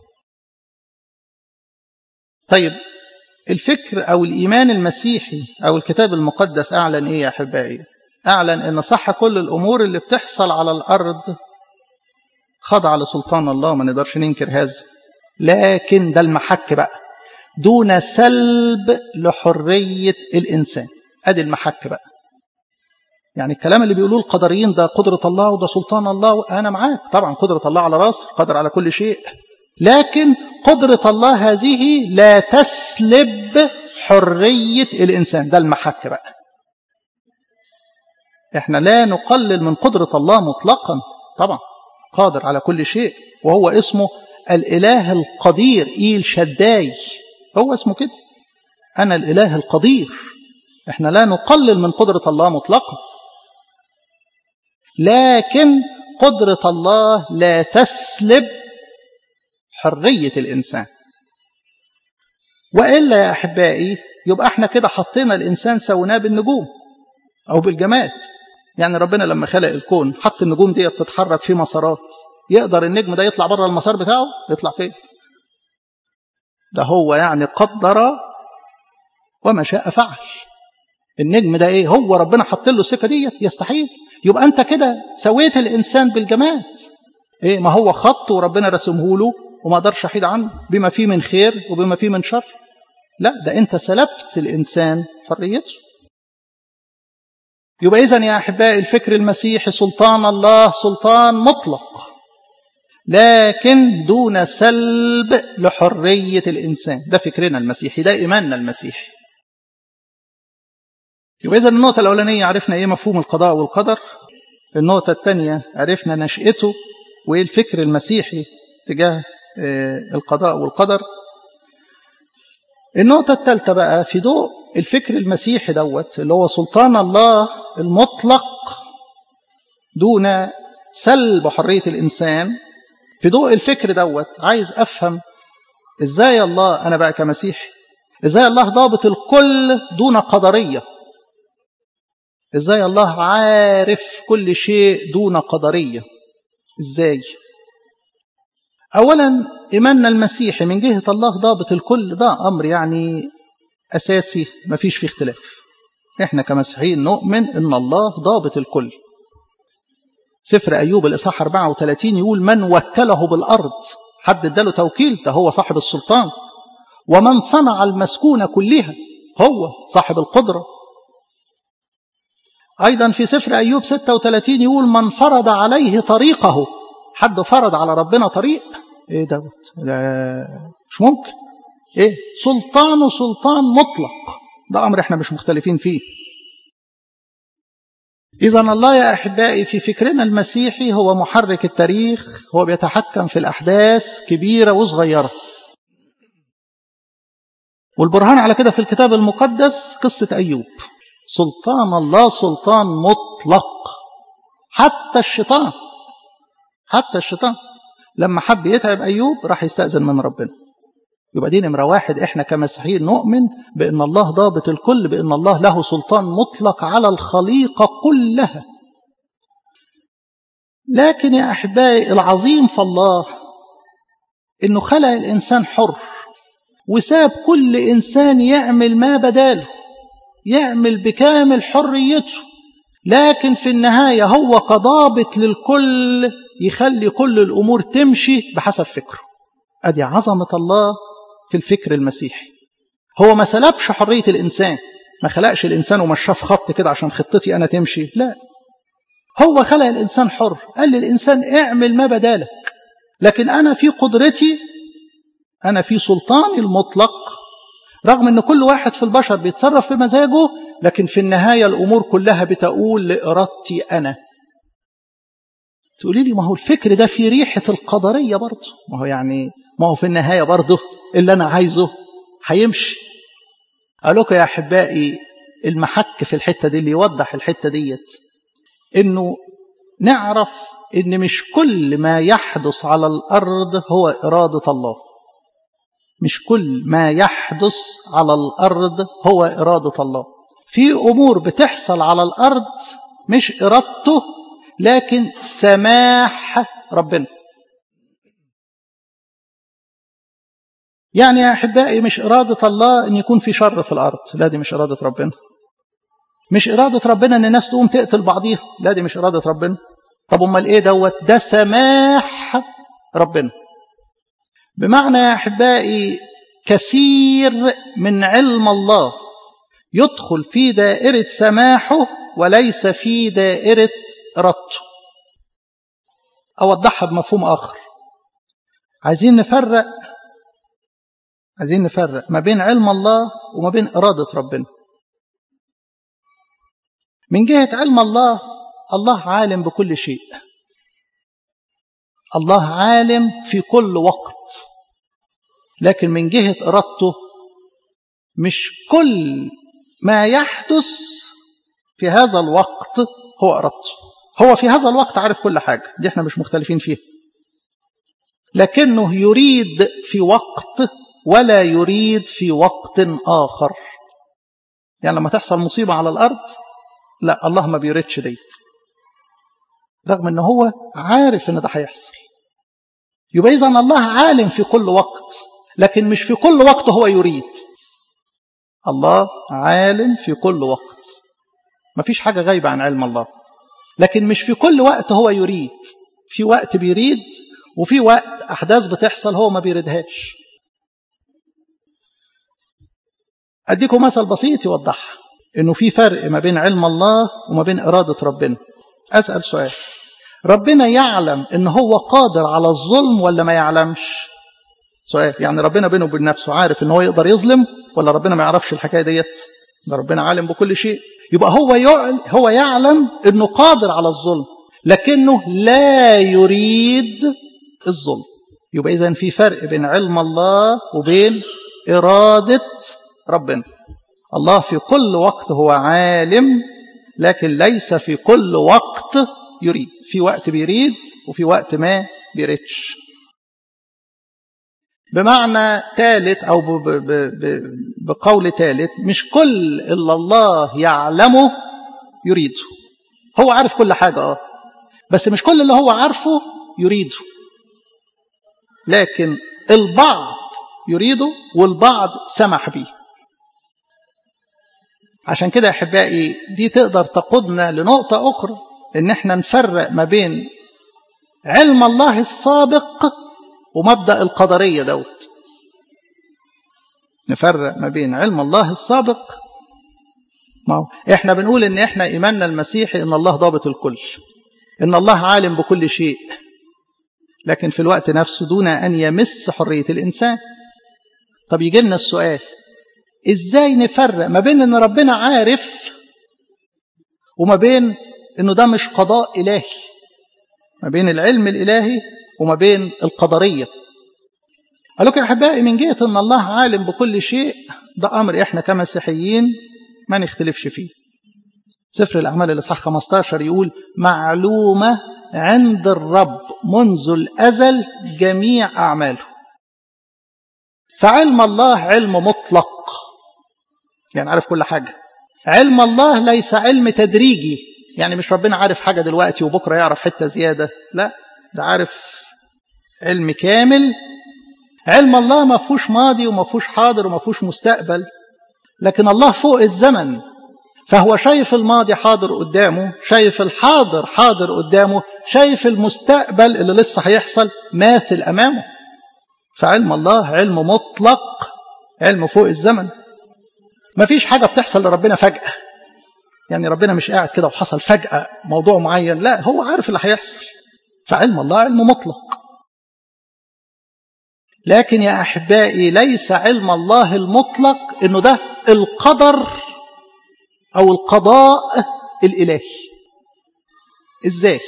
طيب الفكر أو الإيمان المسيحي أو الكتاب المقدس أعلن إيه يا أحبائي؟ أعلن إن صح كل الأمور اللي بتحصل على الأرض خضع لسلطان الله، ما نقدرش ننكر هذا، لكن ده المحك بقى دون سلب لحرية الإنسان. أدي المحك بقى. يعني الكلام اللي بيقولوه القدريين ده قدرة الله وده سلطان الله، أنا معاك طبعا، قدرة الله على رأس، قدر على كل شيء، لكن قدرة الله هذه لا تسلب حرية الإنسان. ده المحك بقى. احنا لا نقلل من قدرة الله مطلقا، طبعا قادر على كل شيء، وهو اسمه الإله القدير، إيل شداي، هو اسمه كده، أنا الإله القدير. احنا لا نقلل من قدرة الله مطلقا، لكن قدرة الله لا تسلب حرية الإنسان. وإلا يا أحبائي يبقى احنا كده حطينا الإنسان سويناه بالنجوم أو بالجماد. يعني ربنا لما خلق الكون حط النجوم دي بتتحرك في مسارات، يقدر النجم ده يطلع بره المسار بتاعه؟ يطلع فين؟ ده هو يعني قدر وما شاء فعل. النجم ده ايه؟ هو ربنا حط له السكه دي؟ يستحيل. يبقى انت كده سويت الانسان بالجماد. ايه؟ ما هو خط وربنا رسمه له وما اقدرش احيد عنه، بما فيه من خير وبما فيه من شر. لا، ده انت سلبت الانسان حريته. يبقى اذن يا احبائي الفكر المسيحي سلطان الله سلطان مطلق، لكن دون سلب لحرية الإنسان. ده فكرنا المسيحي، ده إيماننا المسيحي. يبقى إذن النقطة الأولانية عرفنا إيه مفهوم القضاء والقدر. النقطة الثانية عرفنا نشأته وإيه الفكر المسيحي تجاه القضاء والقدر. النقطة الثالثة بقى في ضوء الفكر المسيحي دوت اللي هو سلطان الله المطلق دون سلب حرية الإنسان. في ضوء الفكر دوت عايز أفهم إزاي الله، أنا بقى كمسيحي، إزاي الله ضابط الكل دون قدرية. إزاي الله عارف كل شيء دون قدرية. إزاي؟ أولا إيماننا المسيحي من جهة الله ضابط الكل، ده أمر يعني أساسي ما فيش فيه اختلاف. إحنا كمسيحيين نؤمن إن الله ضابط الكل. سفر أيوب الإصحاح أربعة وثلاثين يقول من وكله بالأرض، حد اداله توكيل، ده هو صاحب السلطان. ومن صنع المسكونة كلها، هو صاحب القدرة. أيضا في سفر أيوب ستة وثلاثين يقول من فرض عليه طريقه، حد فرض على ربنا طريق؟ إيه دوت؟ لا مش ممكن. إيه؟ سلطانه سلطان مطلق، ده أمر إحنا مش مختلفين فيه. إذن الله يا أحبائي في فكرنا المسيحي هو محرك التاريخ، هو بيتحكم في الأحداث كبيرة وصغيرة. والبرهان على كده في الكتاب المقدس قصة أيوب. سلطان الله سلطان مطلق. حتى الشيطان حتى الشيطان لما حب يتعب أيوب راح يستأذن من ربنا. يبقى دي نمرة واحد، إحنا كمسيحيين نؤمن بأن الله ضابط الكل، بأن الله له سلطان مطلق على الخليقة كلها. لكن يا أحبائي العظيم في الله إنه خلق الإنسان حر، وساب كل إنسان يعمل ما بداله، يعمل بكامل حريته، لكن في النهاية هو كضابط للكل يخلي كل الأمور تمشي بحسب فكره. أدي عظمة الله في الفكر المسيحي. هو ما سلبش حرية الإنسان، ما خلقش الإنسان ومشاه في خط كده عشان خطتي أنا تمشي، لا، هو خلق الإنسان حر، قال للإنسان اعمل ما بدالك، لكن أنا في قدرتي، أنا في سلطاني المطلق، رغم أن كل واحد في البشر بيتصرف بمزاجه، لكن في النهاية الأمور كلها بتقول لإرادتي أنا. تقولي لي ما هو الفكر ده في ريحة القدرية برضه، ما هو يعني ما هو في النهاية برضه اللي أنا عايزه هيمشي. قال لكم يا أحبائي المحك في الحتة دي اللي يوضح الحتة ديت إنه نعرف إن مش كل ما يحدث على الأرض هو إرادة الله. مش كل ما يحدث على الأرض هو إرادة الله. في أمور بتحصل على الأرض مش إرادته لكن سماح ربنا. يعني يا أحبائي مش إرادة الله أن يكون في شر في الأرض، لا دي مش إرادة ربنا. مش إرادة ربنا أن الناس تقوم تقتل بعضيها، لا دي مش إرادة ربنا. طب أمال إيه دوت؟ ده سماح ربنا. بمعنى يا أحبائي كثير من علم الله يدخل في دائرة سماحه وليس في دائرة إرادته. أوضحها بمفهوم آخر. عايزين نفرق عايزين نفرق ما بين علم الله وما بين إرادة ربنا. من جهة علم الله، الله عالم بكل شيء. الله عالم في كل وقت. لكن من جهة إرادته مش كل ما يحدث في هذا الوقت هو إرادته. هو في هذا الوقت عارف كل حاجة، دي احنا مش مختلفين فيها. لكنه يريد في وقت ولا يريد في وقت آخر. يعني لما تحصل مصيبة على الأرض، لا الله ما بيريدش ديت، رغم أنه هو عارف أن ده هيحصل. يبقى إذن الله عالم في كل وقت، لكن مش في كل وقت هو يريد. الله عالم في كل وقت، ما فيش حاجة غايبة عن علم الله، لكن مش في كل وقت هو يريد. في وقت بيريد وفي وقت أحداث بتحصل هو ما بيريدهاش. أديكم مثل بسيط يوضحها إنه في فرق ما بين علم الله وما بين إرادة ربنا. أسأل سؤال: ربنا يعلم إن هو قادر على الظلم ولا ما يعلمش؟ سؤال. يعني ربنا بينه وبين نفسه عارف إن هو يقدر يظلم ولا ربنا ما يعرفش الحكاية ديت؟ ده ربنا عالم بكل شيء. يبقى هو هو يعلم إنه قادر على الظلم لكنه لا يريد الظلم. يبقى إذن في فرق بين علم الله وبين إرادة ربنا. الله في كل وقت هو عالم، لكن ليس في كل وقت يريد. في وقت بيريد وفي وقت ما بيريدش. بمعنى ثالث أو بقول ثالث، مش كل اللي الله يعلمه يريده. هو عارف كل حاجة اه بس مش كل اللي هو عارفه يريده. لكن البعض يريده والبعض سمح به. عشان كده يا أحبائي دي تقدر تقودنا لنقطة أخرى، إن احنا نفرق ما بين علم الله السابق ومبدأ القدرية دوت. نفرق ما بين علم الله السابق، ما هو احنا بنقول ان احنا ايماننا المسيحي ان الله ضابط الكل، ان الله عالم بكل شيء، لكن في الوقت نفسه دون ان يمس حرية الانسان. طب يجي لنا السؤال: ازاي نفرق ما بين ان ربنا عارف وما بين انه ده مش قضاء الهي؟ ما بين العلم الالهي وما بين القدرية. قال لكم يا أحبائي من جهة أن الله عالم بكل شيء، ده أمر إحنا كمسيحيين ما نختلفش فيه. سفر الأعمال الإصحاح خمسة عشر يقول: معلومة عند الرب منذ الأزل جميع أعماله. فعلم الله علم مطلق، يعني عارف كل حاجة. علم الله ليس علم تدريجي، يعني مش ربنا عارف حاجة دلوقتي وبكرة يعرف حتة زيادة، لا ده عارف علم كامل. علم الله ما فيهوش ماضي وما فيهوش حاضر وما فيهوش مستقبل، لكن الله فوق الزمن، فهو شايف الماضي حاضر قدامه، شايف الحاضر حاضر قدامه، شايف المستقبل اللي لسه هيحصل ماثل أمامه. فعلم الله علم مطلق، علم فوق الزمن. ما فيش حاجة بتحصل لربنا فجأة، يعني ربنا مش قاعد كده وحصل فجأة موضوع معين، لا هو عارف اللي هيحصل. فعلم الله علم مطلق. لكن يا أحبائي ليس علم الله المطلق إنه ده القدر أو القضاء الإلهي. إزاي؟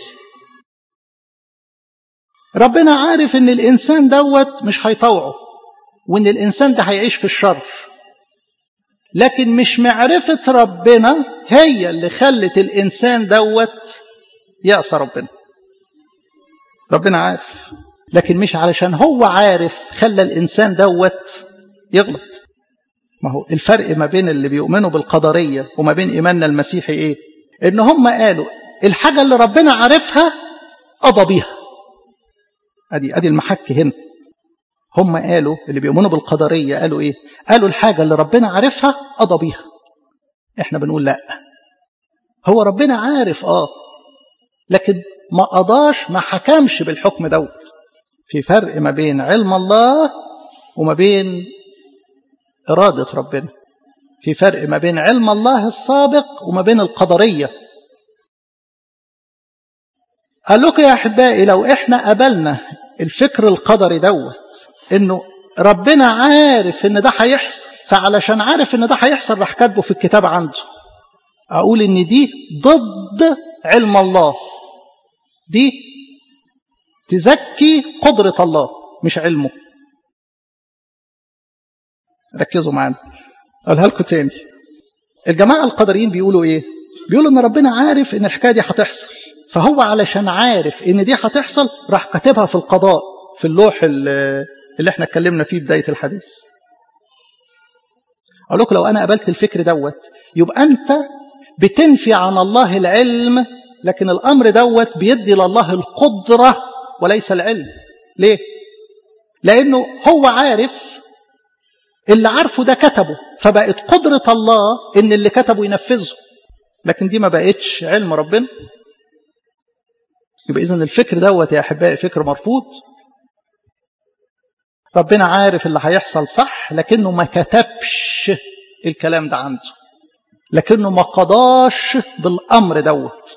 ربنا عارف إن الإنسان دوت مش هيطوعه، وإن الإنسان ده هيعيش في الشر، لكن مش معرفة ربنا هي اللي خلت الإنسان دوت يعصى ربنا. ربنا عارف، لكن مش علشان هو عارف خلى الإنسان دوت يغلط. ما هو الفرق ما بين اللي بيؤمنوا بالقدرية وما بين إيماننا المسيحي إيه؟ إن هم قالوا الحاجة اللي ربنا عارفها قضى بيها. أدي أدي المحك هنا. هم قالوا اللي بيؤمنوا بالقدرية قالوا إيه؟ قالوا الحاجة اللي ربنا عارفها قضى بيها. إحنا بنقول لأ، هو ربنا عارف آه لكن ما قضاش، ما حكمش بالحكم دوت. في فرق ما بين علم الله وما بين إرادة ربنا. في فرق ما بين علم الله السابق وما بين القدرية. قال لكم يا أحبائي لو إحنا قبلنا الفكر القدري دوت إنه ربنا عارف إن ده هيحصل، فعلشان عارف إن ده هيحصل راح كاتبه في الكتاب عنده، أقول إن دي ضد علم الله، دي تزكي قدرة الله مش علمه. ركزوا معانا، أقولها لكم تاني. الجماعة القدريين بيقولوا إيه؟ بيقولوا إن ربنا عارف إن الحكاية دي هتحصل، فهو علشان عارف إن دي هتحصل راح كاتبها في القضاء في اللوح اللي احنا اتكلمنا فيه بداية الحديث. أقول لكم لو أنا قبلت الفكر دوت يبقى أنت بتنفي عن الله العلم، لكن الأمر دوت بيدي لله القدرة وليس العلم. ليه؟ لأنه هو عارف اللي عارفه ده كتبه، فبقت قدرة الله إن اللي كتبه ينفذه، لكن دي ما بقتش علم ربنا. يبقى إذن الفكر دوت يا أحبائي فكر مرفوض. ربنا عارف اللي هيحصل صح، لكنه ما كتبش الكلام ده عنده، لكنه ما قضاش بالأمر دوت.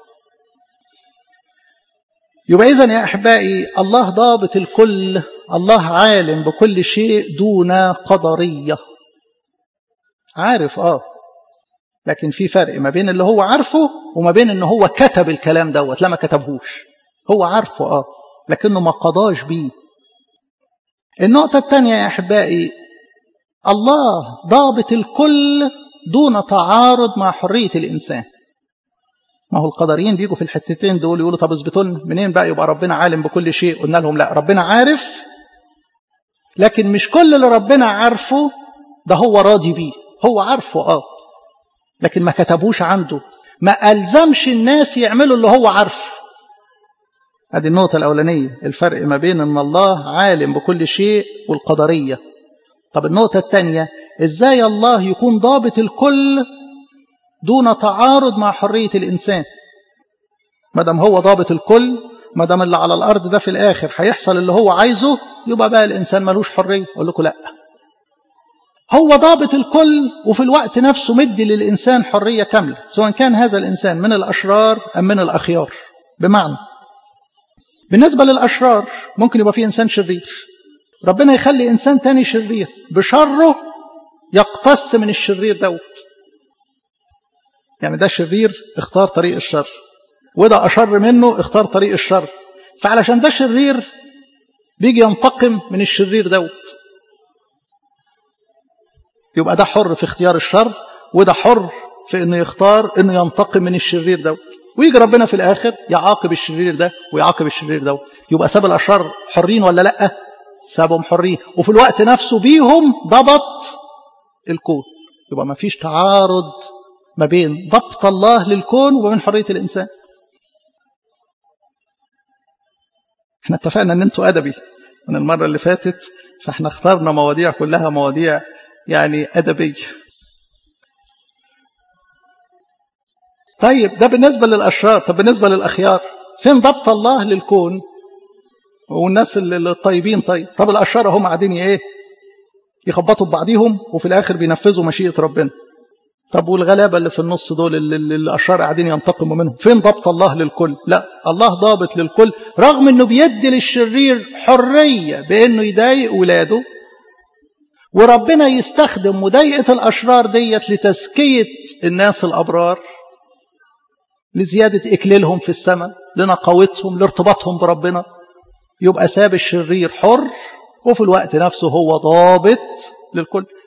يبقى إذن يا أحبائي الله ضابط الكل، الله عالم بكل شيء دون قدرية. عارف آه لكن في فرق ما بين اللي هو عارفه وما بين إنه هو كتب الكلام دوت. لا، ما كتبهوش، هو عارفه آه لكنه ما قضاش بيه. النقطة الثانية يا أحبائي الله ضابط الكل دون تعارض مع حرية الإنسان. ما هو القدريين بيجوا في الحتتين دول يقولوا طب اثبتوا لنا منين بقى يبقى ربنا عالم بكل شيء؟ قلنا لهم لا، ربنا عارف، لكن مش كل اللي ربنا عارفه ده هو راضي بيه. هو عارفه اه لكن ما كتبوش عنده، ما ألزمش الناس يعملوا اللي هو عارفه. هذه النقطة الأولانية، الفرق ما بين أن الله عالم بكل شيء والقدرية. طب النقطة الثانية، إزاي الله يكون ضابط الكل دون تعارض مع حرية الإنسان؟ ما دام هو ضابط الكل، ما دام اللي على الأرض ده في الآخر هيحصل اللي هو عايزه، يبقى بقى الإنسان ملوش حرية. أقول لكم لا، هو ضابط الكل وفي الوقت نفسه مدي للإنسان حرية كاملة، سواء كان هذا الإنسان من الأشرار أم من الأخيار. بمعنى بالنسبة للأشرار ممكن يبقى فيه إنسان شرير، ربنا يخلي إنسان تاني شرير بشره يقتص من الشرير دوت. يعني ده شرير اختار طريق الشر، وده أشر منه اختار طريق الشر، فعلشان ده شرير بيجي ينتقم من الشرير دوت. يبقى ده حر في اختيار الشر، وده حر في انه يختار انه ينتقم من الشرير دوت، ويجي ربنا في الاخر يعاقب الشرير ده ويعاقب الشرير دوت. يبقى ساب الاشرار حرين ولا لا؟ سابهم حرين، وفي الوقت نفسه بيهم ضبط الكون. يبقى ما فيش تعارض ما بين ضبط الله للكون وما بين حرية الإنسان. احنا اتفقنا ان انتوا أدبي من المرة اللي فاتت، فاحنا اخترنا مواضيع كلها مواضيع يعني أدبية. طيب ده بالنسبة للأشرار. طب بالنسبة للأخيار فين ضبط الله للكون والناس الطيبين؟ طيب طب الأشرار هم قاعدين ايه؟ يخبطوا ببعضهم وفي الآخر بينفذوا مشيئة ربنا. طب والغلابة اللي في النص دول اللي الأشرار قاعدين ينتقموا منهم، فين ضبط الله للكل؟ لا، الله ضابط للكل، رغم انه بيدي للشرير حرية بانه يضايق ولاده، وربنا يستخدم مضايقة الأشرار ديت لتزكية الناس الأبرار، لزيادة إكليلهم في السماء، لنقاوتهم، لارتباطهم بربنا. يبقى ساب الشرير حر وفي الوقت نفسه هو ضابط للكل.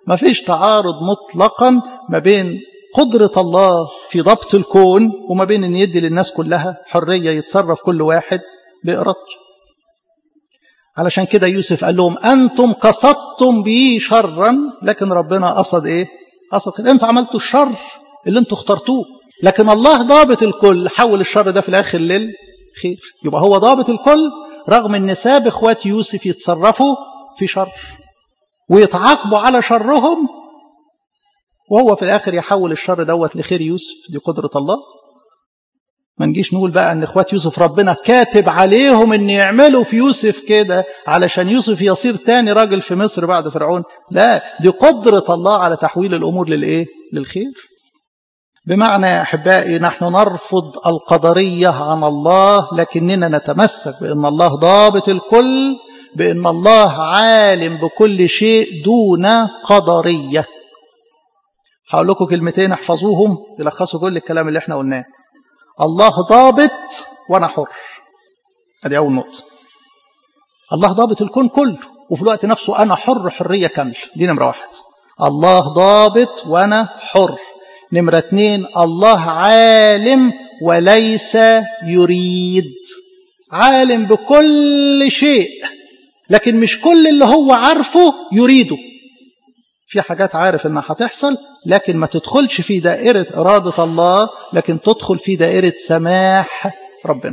ما فيش تعارض مطلقا ما بين قدرة الله في ضبط الكون وما بين أن يدي للناس كلها حرية يتصرف كل واحد بإرادته. علشان كده يوسف قال لهم أنتم قصدتم بي شرا، لكن ربنا قصد إيه؟ قصد خير. أنتم عملتوا الشر اللي أنتم اخترتوه، لكن الله ضابط الكل حول الشر ده في الآخر للخير. يبقى هو ضابط الكل رغم أن ساب إخوات يوسف يتصرفوا في شر ويتعاقبوا على شرهم، وهو في الآخر يحول الشر دوت لخير يوسف. دي قدرة الله. ما نجيش نقول بقى أن إخوات يوسف ربنا كاتب عليهم أن يعملوا في يوسف كده علشان يوسف يصير تاني راجل في مصر بعد فرعون. لا، دي قدرة الله على تحويل الأمور للإيه؟ للخير. بمعنى يا أحبائي نحن نرفض القدرية عن الله، لكننا نتمسك بأن الله ضابط الكل، بأن الله عالم بكل شيء دون قدرية. هقول لكم كلمتين احفظوهم يلخصوا كل الكلام اللي احنا قلناه. الله ضابط وأنا حر. ادي أول نقطة. الله ضابط الكون كله وفي الوقت نفسه أنا حر حرية كاملة. دي نمرة واحد. الله ضابط وأنا حر. نمرة اتنين، الله عالم وليس يريد. عالم بكل شيء لكن مش كل اللي هو عارفه يريده. في حاجات عارف انها هتحصل لكن ما تدخلش في دائرة إرادة الله، لكن تدخل في دائرة سماح ربنا.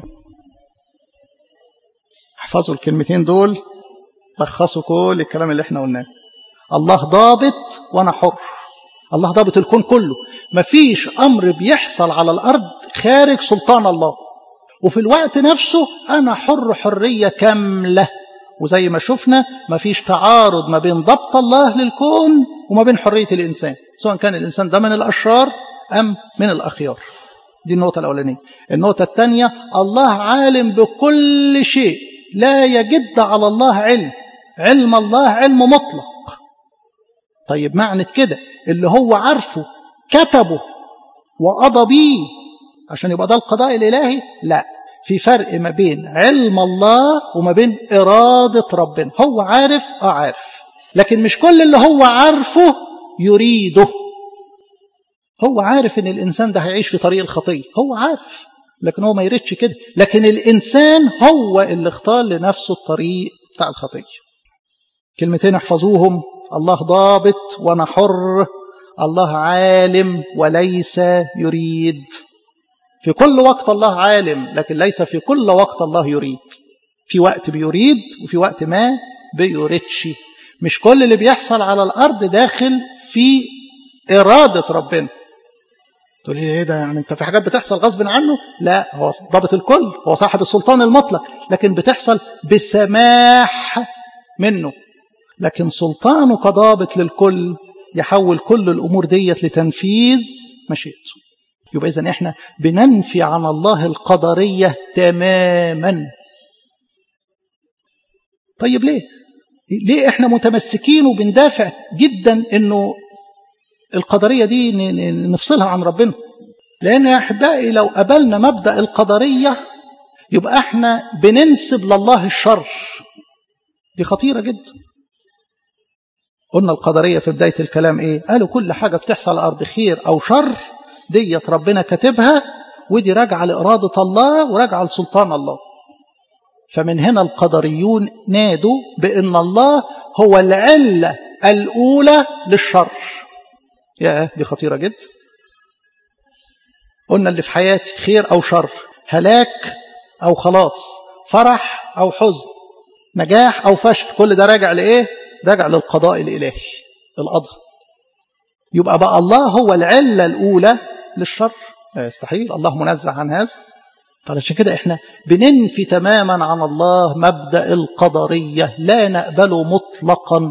احفظوا الكلمتين دول، لخصوا كل الكلام اللي احنا قلناه. الله ضابط وانا حر. الله ضابط الكون كله. مفيش أمر بيحصل على الأرض خارج سلطان الله، وفي الوقت نفسه أنا حر حرية كاملة. وزي ما شفنا مفيش تعارض ما بين ضبط الله للكون وما بين حرية الإنسان، سواء كان الإنسان ده من الأشرار أم من الأخيار. دي النقطة الأولانية. النقطة الثانية، الله عالم بكل شيء، لا يجد على الله علم. علم الله علم مطلق. طيب معنى كده اللي هو عارفه كتبه وقضى بيه عشان يبقى ده القضاء الإلهي؟ لا، في فرق ما بين علم الله وما بين إرادة ربنا. هو عارف اه عارف، لكن مش كل اللي هو عارفه يريده. هو عارف ان الإنسان ده هيعيش في طريق الخطية، هو عارف، لكن هو ما يريدش كده. لكن الإنسان هو اللي اختار لنفسه الطريق بتاع الخطية. كلمتين احفظوهم. الله ضابط وانا حر. الله عالم وليس يريد. في كل وقت الله عالم، لكن ليس في كل وقت الله يريد. في وقت بيريد وفي وقت ما بيريدش. مش كل اللي بيحصل على الأرض داخل في إرادة ربنا. تقول لي ايه ده؟ يعني انت في حاجات بتحصل غصب عنه؟ لا، هو ضابط الكل، هو صاحب السلطان المطلق، لكن بتحصل بسماح منه. لكن سلطانه كضابط للكل يحول كل الأمور ديت لتنفيذ مشيئته. يبقى إذن إحنا بننفي عن الله القدرية تماما. طيب ليه؟ ليه إحنا متمسكين وبندافع جدا إنه القدرية دي نفصلها عن ربنا؟ لأن يا أحبائي لو قبلنا مبدأ القدرية يبقى إحنا بننسب لله الشر. دي خطيرة جدا. قلنا القدرية في بداية الكلام إيه؟ قالوا كل حاجة بتحصل على الأرض خير أو شر ديت ربنا كاتبها، ودي راجعة لإرادة الله وراجعة لسلطان الله. فمن هنا القدريون نادوا بأن الله هو العلة الأولى للشر. يا دي خطيرة جدا. قلنا اللي في حياتي خير أو شر، هلاك أو خلاص، فرح أو حزن، نجاح أو فشل، كل ده راجع لإيه؟ راجع للقضاء الإلهي، القضاء. يبقى بقى الله هو العلة الأولى للشر؟ يستحيل، الله منزه عن هذا. فعشان كده احنا بننفي تماما عن الله مبدأ القدرية، لا نقبله مطلقا.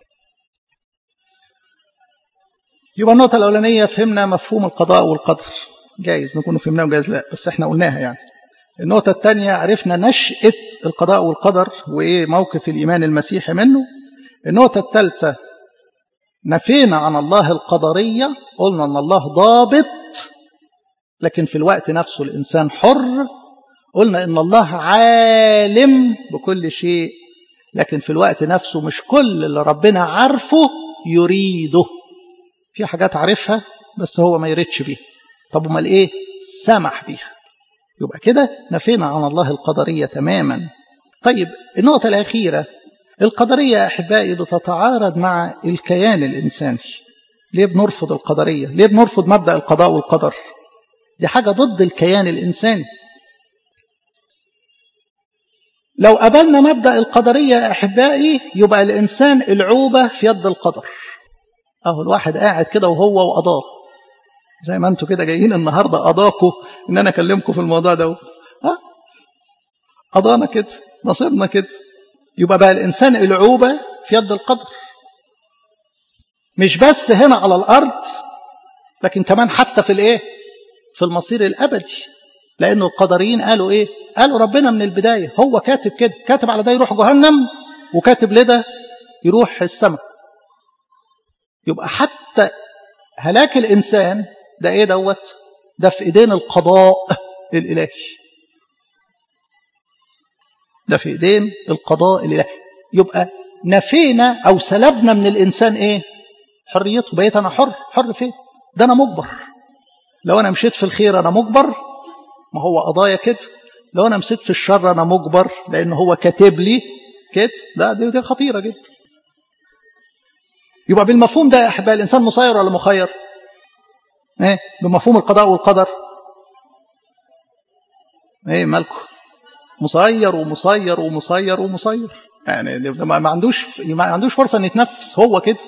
يبقى النقطة الأولانية فهمنا مفهوم القضاء والقدر، جايز نكون فهمناه وجايز لا، بس احنا قلناها يعني. النقطة الثانية عرفنا نشأة القضاء والقدر وإيه موقف الإيمان المسيحي منه. النقطة الثالثة نفينا عن الله القدرية، قلنا أن الله ضابط لكن في الوقت نفسه الإنسان حر. قلنا أن الله عالم بكل شيء لكن في الوقت نفسه مش كل اللي ربنا عارفه يريده. في حاجات عارفها بس هو ما يريدش بيها. طب امال ايه؟ سمح بيها. يبقى كده نفينا عن الله القدرية تماما. طيب النقطة الأخيرة، القدرية يا أحبائي بتتعارض مع الكيان الإنساني. ليه بنرفض القدرية؟ ليه بنرفض مبدأ القضاء والقدر؟ دي حاجة ضد الكيان الإنساني. لو قبلنا مبدأ القدرية يا أحبائي يبقى الإنسان العوبة في يد القدر. أهو الواحد قاعد كده وهو وقضاه، زي ما أنتوا كده جايين النهاردة قضاكوا إن أنا أكلمكم في الموضوع ده. ها؟ قضانا كده، نصيبنا كده. يبقى بقى الإنسان العوبة في يد القدر، مش بس هنا على الأرض لكن كمان حتى في الإيه؟ في المصير الأبدي. لأنه القدريين قالوا إيه؟ قالوا ربنا من البداية هو كاتب كده، كاتب على ده يروح جهنم وكاتب لده يروح السماء. يبقى حتى هلاك الإنسان ده إيه دوت؟ ده في إيدين القضاء الإلهي. ده في إيدين القضاء الإلهي. يبقى نفينا أو سلبنا من الإنسان إيه؟ حريته. بقيت أنا حر. حر فين؟ ده أنا مجبر. لو أنا مشيت في الخير أنا مجبر، ما هو قضايا كده. لو أنا مشيت في الشر أنا مجبر لأنه هو كاتب لي كده. لا دي خطيرة جدا. يبقى بالمفهوم ده يا أحبائي الإنسان مسير ولا مخير؟ إيه؟ بمفهوم القضاء والقدر إيه مالكم؟ مسير ومسير ومسير ومسير. يعني ما عندوش ما عندوش فرصة أن يتنفس، هو كده.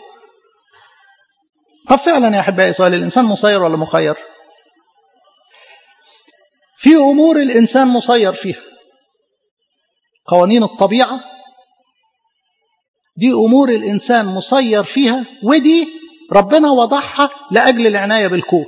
طب فعلا يا أحبائي سؤال، الإنسان مسير ولا مخير؟ في أمور الإنسان مسير فيها. قوانين الطبيعة دي أمور الإنسان مسير فيها، ودي ربنا وضعها لأجل العناية بالكون.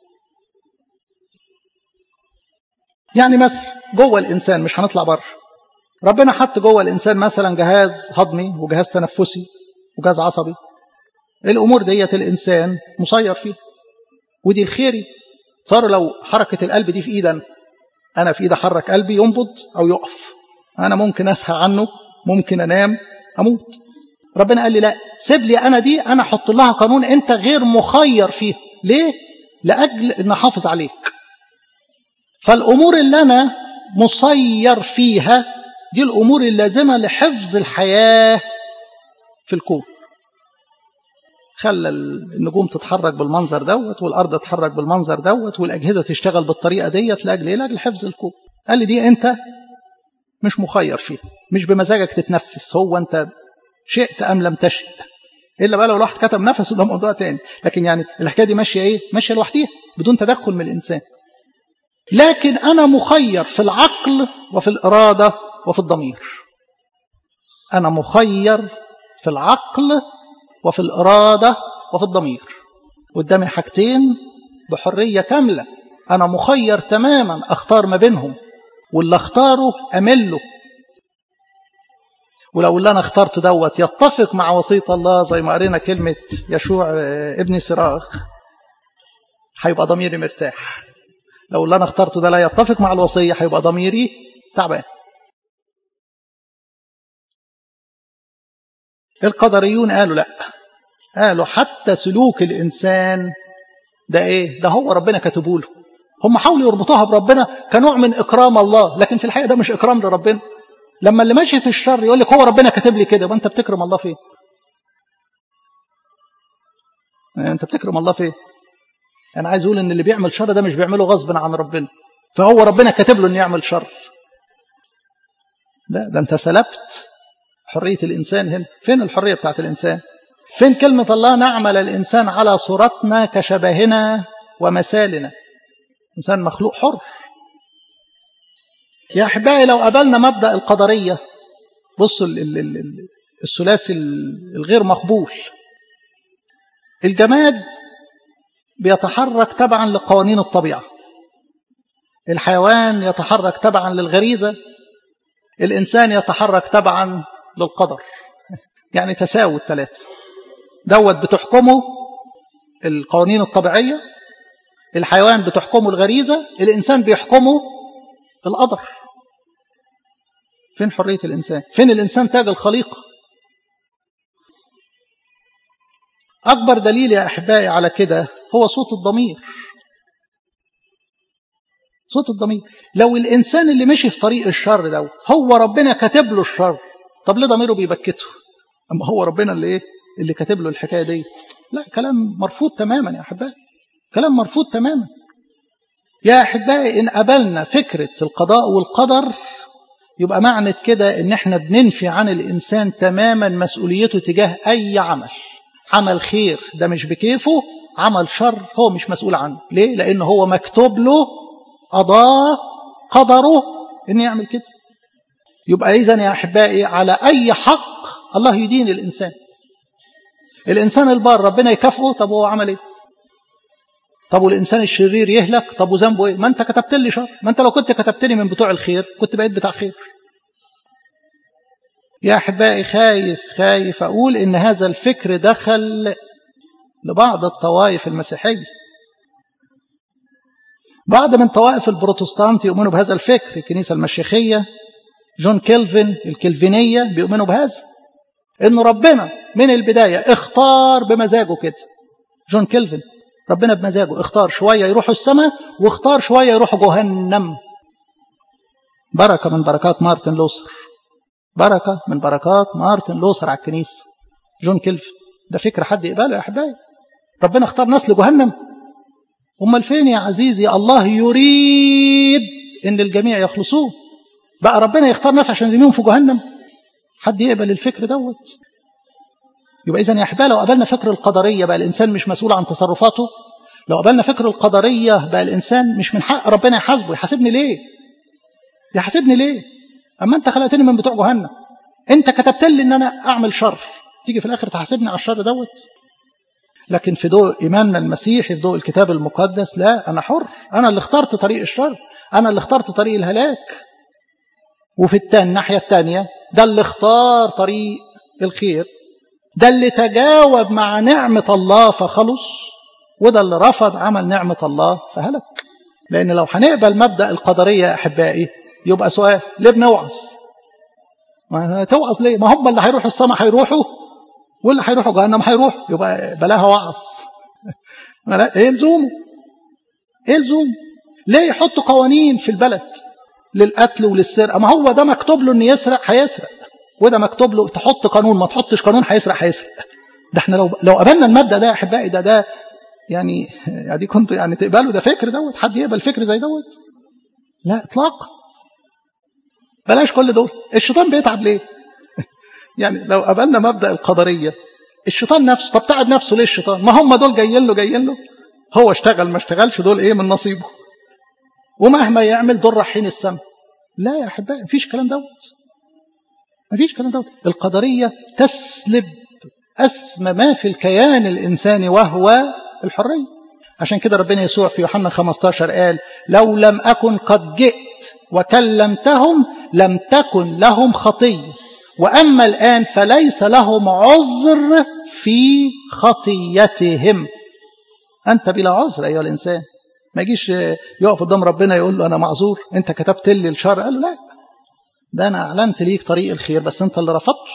يعني مثلا جوه الإنسان، مش هنطلع بره، ربنا حط جوه الإنسان مثلا جهاز هضمي وجهاز تنفسي وجهاز عصبي. الأمور ديت الإنسان مسير فيها، ودي الخيري. صار لو حركة القلب دي في إيدنا، أنا في إيدي أحرك قلبي ينبض أو يقف، أنا ممكن أسهى عنه، ممكن أنام، أموت. ربنا قال لي لا، سيب لي أنا دي، أنا حط لها قانون أنت غير مخير فيها. ليه؟ لأجل أن أحافظ عليك. فالأمور اللي أنا مسير فيها دي الأمور اللازمة لحفظ الحياة في الكون. خلى النجوم تتحرك بالمنظر دوت، والأرض تتحرك بالمنظر دوت، والأجهزة تشتغل بالطريقة ديت لأجل إيه؟ لأجل حفظ الكون. قال لي دي أنت مش مخير فيها، مش بمزاجك تتنفس، هو أنت شئت أم لم تشئ. إلا بقى لو الواحد كتب نفسه ده موضوع تاني، لكن يعني الحكاية دي ماشية إيه؟ ماشية لوحديها بدون تدخل من الإنسان. لكن أنا مخير في العقل وفي الإرادة وفي الضمير. أنا مخير في العقل وفي الإرادة وفي الضمير. قدامي حاجتين بحرية كاملة، أنا مخير تماما أختار ما بينهم، واللي اختاره أمله. ولو اللي أنا اخترته دوت يتفق مع وصية الله، زي ما قرينا كلمة يشوع ابن سراخ، هيبقى ضميري مرتاح. لو اللي أنا اخترته ده لا يتفق مع الوصية، هيبقى ضميري تعبان. القدريون قالوا لا، قالوا حتى سلوك الإنسان ده إيه؟ ده هو ربنا كتبه له. هم حاولوا يربطوها بربنا كنوع من إكرام الله، لكن في الحقيقة ده مش إكرام لربنا. لما اللي ماشي في الشر يقول لك هو ربنا كاتب لي كده، وانت بتكرم الله فين؟ انت بتكرم الله فين؟ انا عايز اقول ان اللي بيعمل شر ده مش بيعمله غصب عن ربنا، فهو ربنا كاتب له انه يعمل شر. ده ده انت سلبت حرية الانسان. هنا فين الحرية بتاعت الانسان؟ فين كلمة الله نعمل الانسان على صورتنا كشبهنا ومثالنا؟ انسان مخلوق حر. يا احبائي لو قبلنا مبدأ القدرية، بصوا الثلاثي الغير مقبول. الجماد بيتحرك تبعا لقوانين الطبيعة، الحيوان يتحرك تبعا للغريزة، الإنسان يتحرك تبعا للقدر. يعني تساوي الثلاثة دوت، بتحكمه القوانين الطبيعية، الحيوان بتحكمه الغريزة، الإنسان بيحكمه القدر. فين حرية الإنسان؟ فين الإنسان تاج الخليقة؟ أكبر دليل يا أحبائي على كده هو صوت الضمير. صوت الضمير. لو الإنسان اللي مشي في طريق الشر ده هو ربنا كاتب له الشر، طب ليه ضميره بيبكته؟ أما هو ربنا اللي إيه اللي كاتب له الحكاية دي. لا، كلام مرفوض تماما يا أحبائي، كلام مرفوض تماما يا أحبائي. إن قبلنا فكرة القضاء والقدر يبقى معنى كده إن إحنا بننفي عن الإنسان تماما مسؤوليته تجاه أي عمل. عمل خير ده مش بكيفه، عمل شر هو مش مسؤول عنه. ليه؟ لأنه هو مكتوب له، قضاء قدره إن يعمل كده. يبقى إذن يا أحبائي على أي حق الله يدين الإنسان. الإنسان البار ربنا يكافئه، طب هو عمل إيه؟ طب والإنسان الشرير يهلك، طب وذنبه إيه؟ ما أنت كتبت لي شر، ما أنت لو كنت كتبتني من بتوع الخير كنت بقيت بتاع خير. يا أحبائي خايف خايف أقول إن هذا الفكر دخل لبعض الطوائف المسيحية. بعض من طوائف البروتستانت يؤمنوا بهذا الفكر، الكنيسة المشيخية، جون كيلفن الكلفينية بيؤمنوا بهذا، إنه ربنا من البداية اختار بمزاجه كده. جون كيلفن ربنا بمزاجه اختار شوية يروحوا السماء واختار شوية يروحوا جهنم. بركة من بركات مارتن لوثر، بركة من بركات مارتن لوثر على الكنيسة. جون كيلفن ده فكر حد يقبله يا أحبائي؟ ربنا اختار ناس لجهنم؟ أمال فين يا عزيزي؟ الله يريد إن الجميع يخلصوه، بقى ربنا يختار ناس عشان يرميهم في جهنم؟ حد يقبل الفكر دوت؟ يبقى إذن يا أحبائي لو قبلنا فكر القدرية بقى الإنسان مش مسؤول عن تصرفاته. لو قبلنا فكر القدرية بقى الإنسان مش من حق ربنا يحاسبه. يحاسبني ليه؟ يحاسبني ليه؟ أما أنت خلقتني من بتوع جهنم، أنت كتبت لي إن أنا أعمل شر، تيجي في الآخر تحاسبني على الشر دوت؟ لكن في ضوء إيماننا المسيحي، في ضوء الكتاب المقدس، لا، أنا حر، أنا اللي اخترت طريق الشر، أنا اللي اخترت طريق الهلاك. وفي التاني الناحية التانية ده اللي اختار طريق الخير، ده اللي تجاوب مع نعمة الله فخلص، وده اللي رفض عمل نعمة الله فهلك. لأن لو هنقبل مبدأ القدرية يا أحبائي يبقى سؤال، ليه بنوعظ؟ ما توعظ ليه؟ ما هم اللي هيروحوا السماء هيروحوا، واللي هيروحوا جهنم هيروحوا، يبقى بلاها وعظ. ايه لزومه؟ ايه لزومه؟ ليه يحطوا قوانين في البلد للقتل وللسرقة؟ ما هو ده مكتوب له ان يسرق هيسرق، وده مكتوب له تحط قانون، ما تحطش قانون هيسرق هيسرق. ده احنا لو لو قبلنا المبدأ ده يا احبائي، ده ده يعني يعني كنت يعني تقبلوا ده فكر دوت؟ حد يقبل فكر زي دوت؟ لا اطلاقا. بلاش كل دول. الشيطان بيتعب ليه؟ يعني لو قبلنا مبدأ القدرية، الشيطان نفسه، طب تعب نفسه ليه الشيطان؟ ما هم دول جايين له جايين له هو اشتغل ما اشتغلش دول ايه من نصيبه، ومهما يعمل دول رايحين السماء. لا يا احبائي مفيش كلام دوت، مفيش كلام دوت. القدرية تسلب أسمى ما في الكيان الإنساني وهو الحرية. عشان كده ربنا يسوع في يوحنا خمسة عشر قال: لو لم أكن قد جئت وكلمتهم لم تكن لهم خطية، وأما الآن فليس لهم عذر في خطيتهم. أنت بلا عذر أيها الإنسان. ما يجيش يقف قدام ربنا يقول له أنا معذور، أنت كتبت لي الشر. قال له لا، ده أنا أعلنت ليك طريق الخير بس أنت اللي رفضته.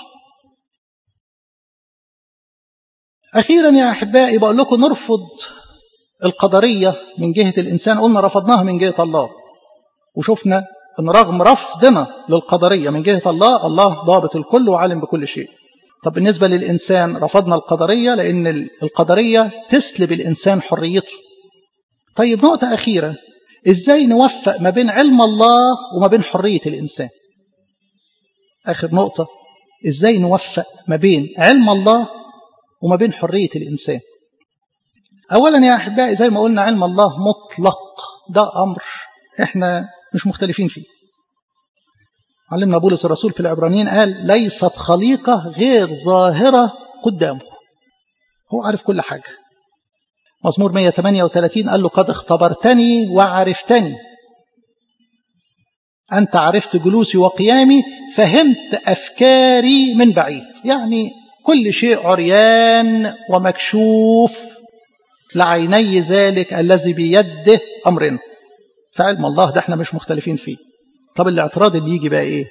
أخيرا يا أحبائي بقول لكم نرفض القدرية من جهة الإنسان. قلنا رفضناها من جهة الله، وشفنا أن رغم رفضنا للقدرية من جهة الله، الله ضابط الكل وعالم بكل شيء. طب بالنسبة للإنسان رفضنا القدرية لأن القدرية تسلب الإنسان حريته. طيب نقطة أخيرة، إزاي نوفق ما بين علم الله وما بين حرية الإنسان؟ آخر نقطة، إزاي نوفق ما بين علم الله وما بين حرية الإنسان؟ أولا يا أحبائي زي ما قلنا علم الله مطلق، ده أمر إحنا مش مختلفين فيه. علمنا بولس الرسول في العبرانيين قال: ليست خليقة غير ظاهرة قدامه. هو عارف كل حاجة. مزمور مئة وثمانية وثلاثين قال له: قد اختبرتني وعرفتني، أنت عرفت جلوسي وقيامي، فهمت أفكاري من بعيد. يعني كل شيء عريان ومكشوف لعيني ذلك الذي بيده أمرنا. فعلم الله ده احنا مش مختلفين فيه. طب الاعتراض اللي يجي بقى ايه؟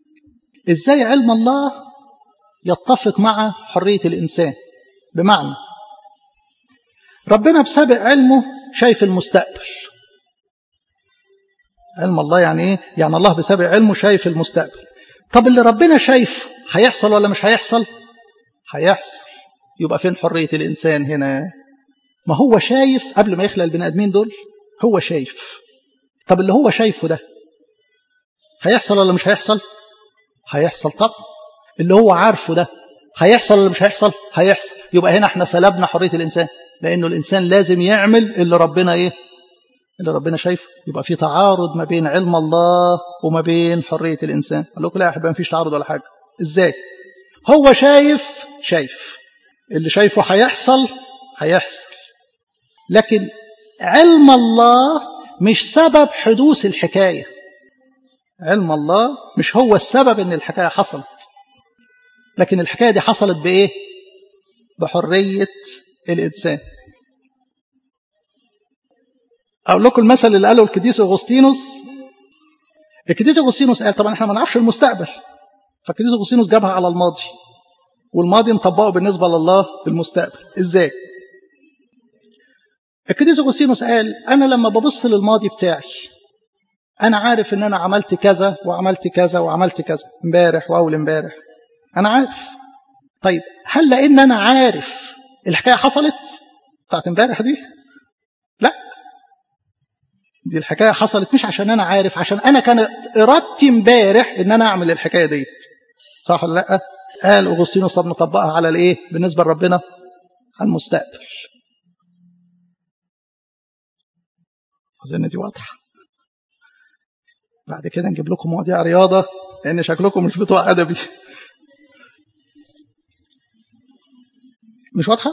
ازاي علم الله يتفق مع حرية الإنسان؟ بمعنى ربنا بسابق علمه شايف المستقبل. علم الله يعني ايه؟ يعني الله بسابق علمه شايف المستقبل. طب اللي ربنا شايفه هيحصل ولا مش هيحصل؟ هيحصل. يبقى فين حرية الإنسان هنا؟ ما هو شايف قبل ما يخلق البني آدمين دول، هو شايف. طب اللي هو شايفه ده هيحصل ولا مش هيحصل؟ هيحصل طبعا. اللي هو عارفه ده هيحصل ولا مش هيحصل؟ هيحصل. يبقى هنا احنا سلبنا حرية الإنسان، لأنه الإنسان لازم يعمل اللي ربنا ايه؟ اللي ربنا شايفه. يبقى في تعارض ما بين علم الله وما بين حرية الإنسان. قال لكم لا يا أحبائي مفيش تعارض ولا حاجة. إزاي؟ هو شايف شايف اللي شايفه هيحصل هيحصل، لكن علم الله مش سبب حدوث الحكاية. علم الله مش هو السبب ان الحكاية حصلت، لكن الحكاية دي حصلت بإيه؟ بحرية الإنسان. أقول لكم المثل اللي قاله القديس أغسطينوس. القديس أغسطينوس قال طبعا احنا ما نعرفش المستقبل، فالقديس أغسطينوس جابها على الماضي، والماضي نطبقه بالنسبة لله بالمستقبل. إزاي؟ القديس أغسطينوس قال أنا لما ببص للماضي بتاعي أنا عارف إن أنا عملت كذا وعملت كذا وعملت كذا امبارح وأول امبارح، أنا عارف. طيب هل لأن أنا عارف الحكاية حصلت بتاعت امبارح دي؟ لا، دي الحكاية حصلت مش عشان أنا عارف، عشان أنا كانت إرادتي امبارح إن أنا أعمل الحكاية ديت. صح ولا لا؟ قال أغسطينوس طب نطبقها على الإيه بالنسبة لربنا؟ على المستقبل. أظن دي واضحة. بعد كده نجيب لكم مواضيع رياضة لأن شكلكم مش بتوع أدبي. مش واضحة؟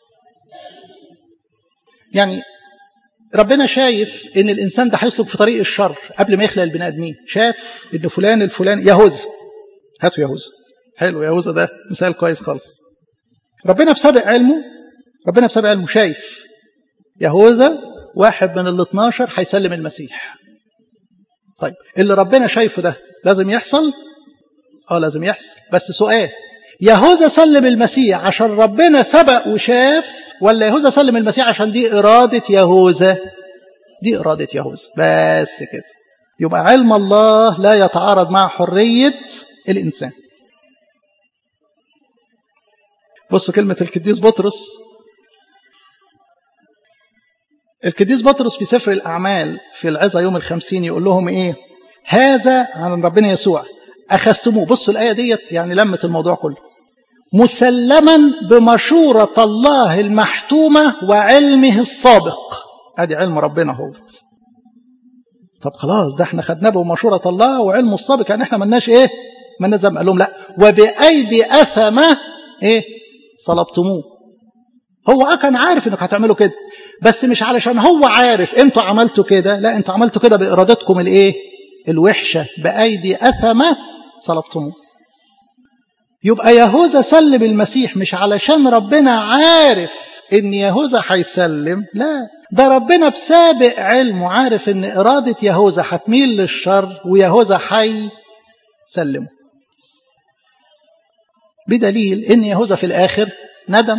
يعني ربنا شايف إن الإنسان ده هيسلك في طريق الشر قبل ما يخلق البني آدمين. شاف إن فلان الفلان يهوذا، هاتوا يهوذا، حلو يهوذا ده مثال كويس خالص. ربنا بسابق علمه، ربنا بسابق علمه شايف يهوذا واحد من الاثناشر هيسلم المسيح. طيب اللي ربنا شايفه ده لازم يحصل؟ اه لازم يحصل. بس سؤال، يهوذا سلم المسيح عشان ربنا سبق وشاف، ولا يهوذا سلم المسيح عشان دي إرادة يهوذا؟ دي إرادة يهوذا بس كده. يبقى علم الله لا يتعارض مع حرية الإنسان. بصوا كلمة القديس بطرس. القديس بطرس في سفر الأعمال في العظة يوم الخمسين يقول لهم إيه؟ هذا عن ربنا يسوع أخذتموه. بصوا الآية ديت يعني لمت الموضوع كله. مسلما بمشورة الله المحتومة وعلمه السابق. ادي علم ربنا هوت. طب خلاص ده احنا خدناه بمشورة الله وعلمه السابق، يعني احنا ملناش ايه؟ ملناش ذنب. قال لهم لا، وبأيدي أثمة ايه؟ صلبتموه. هو كان عارف انك هتعملوا كده، بس مش علشان هو عارف انتوا عملتوا كده، لا انتوا عملتوا كده بإرادتكم الايه؟ الوحشة. بأيدي أثمة صلبتموه. يبقى يهوذا سلم المسيح مش علشان ربنا عارف ان يهوذا هيسلم، لا، ده ربنا بسابق علمه عارف ان إرادة يهوذا هتميل للشر ويهوذا هيسلمه، بدليل ان يهوذا في الآخر ندم.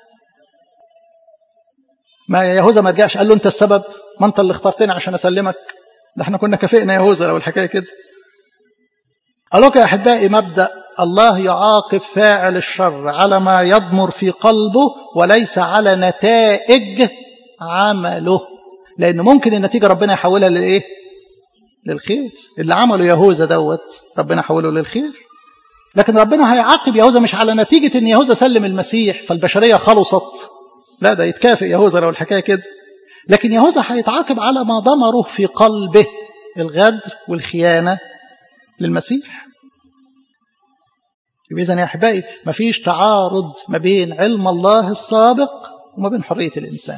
ما يهوذا ما رجعش قال له انت السبب، ما انت اللي اخترتني عشان اسلمك، ده احنا كنا كافئنا يهوذا لو الحكاية كده. قالوا يا أحبائي مبدأ الله يعاقب فاعل الشر على ما يضمر في قلبه وليس على نتائج عمله، لأن ممكن النتيجة ربنا يحولها للإيه؟ للخير. اللي عمله يهوذا دوت ربنا يحوله للخير، لكن ربنا هيعاقب يهوذا مش على نتيجة ان يهوذا سلم المسيح فالبشرية خلصت، لا، ده يتكافئ يهوذا لو الحكاية كده، لكن يهوذا هيتعاقب على ما ضمره في قلبه، الغدر والخيانة للمسيح. إذن يا أحبائي مفيش تعارض ما بين علم الله السابق وما بين حرية الإنسان.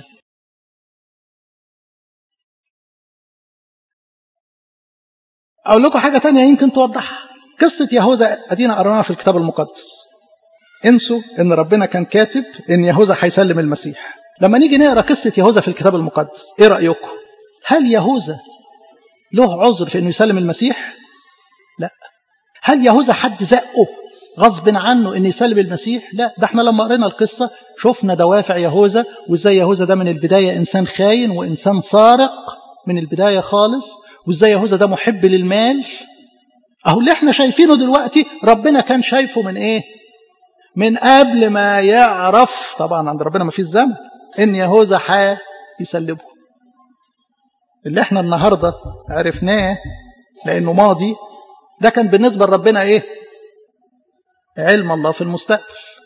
أقول لكم حاجة تانية يمكن توضحها. قصة يهوذا أدينا قرأناها في الكتاب المقدس. انسوا إن ربنا كان كاتب إن يهوذا هيسلم المسيح. لما نيجي نقرأ قصة يهوذا في الكتاب المقدس، إيه رأيكم؟ هل يهوذا له عذر في إنه يسلم المسيح؟ لا. هل يهوذا حد زقه غصب عنه إن يسلم المسيح؟ لا، ده احنا لما قرينا القصة شفنا دوافع يهوذا وإزاي يهوذا ده من البداية إنسان خاين وإنسان سارق من البداية خالص، وإزاي يهوذا ده محب للمال. أهو اللي احنا شايفينه دلوقتي ربنا كان شايفه من إيه؟ من قبل ما يعرف، طبعا عند ربنا ما فيش زمن، إن يهوذا حا يسلبه. اللي احنا النهاردة عرفناه لأنه ماضي، ده كان بالنسبة لربنا إيه؟ علم الله في المستقبل.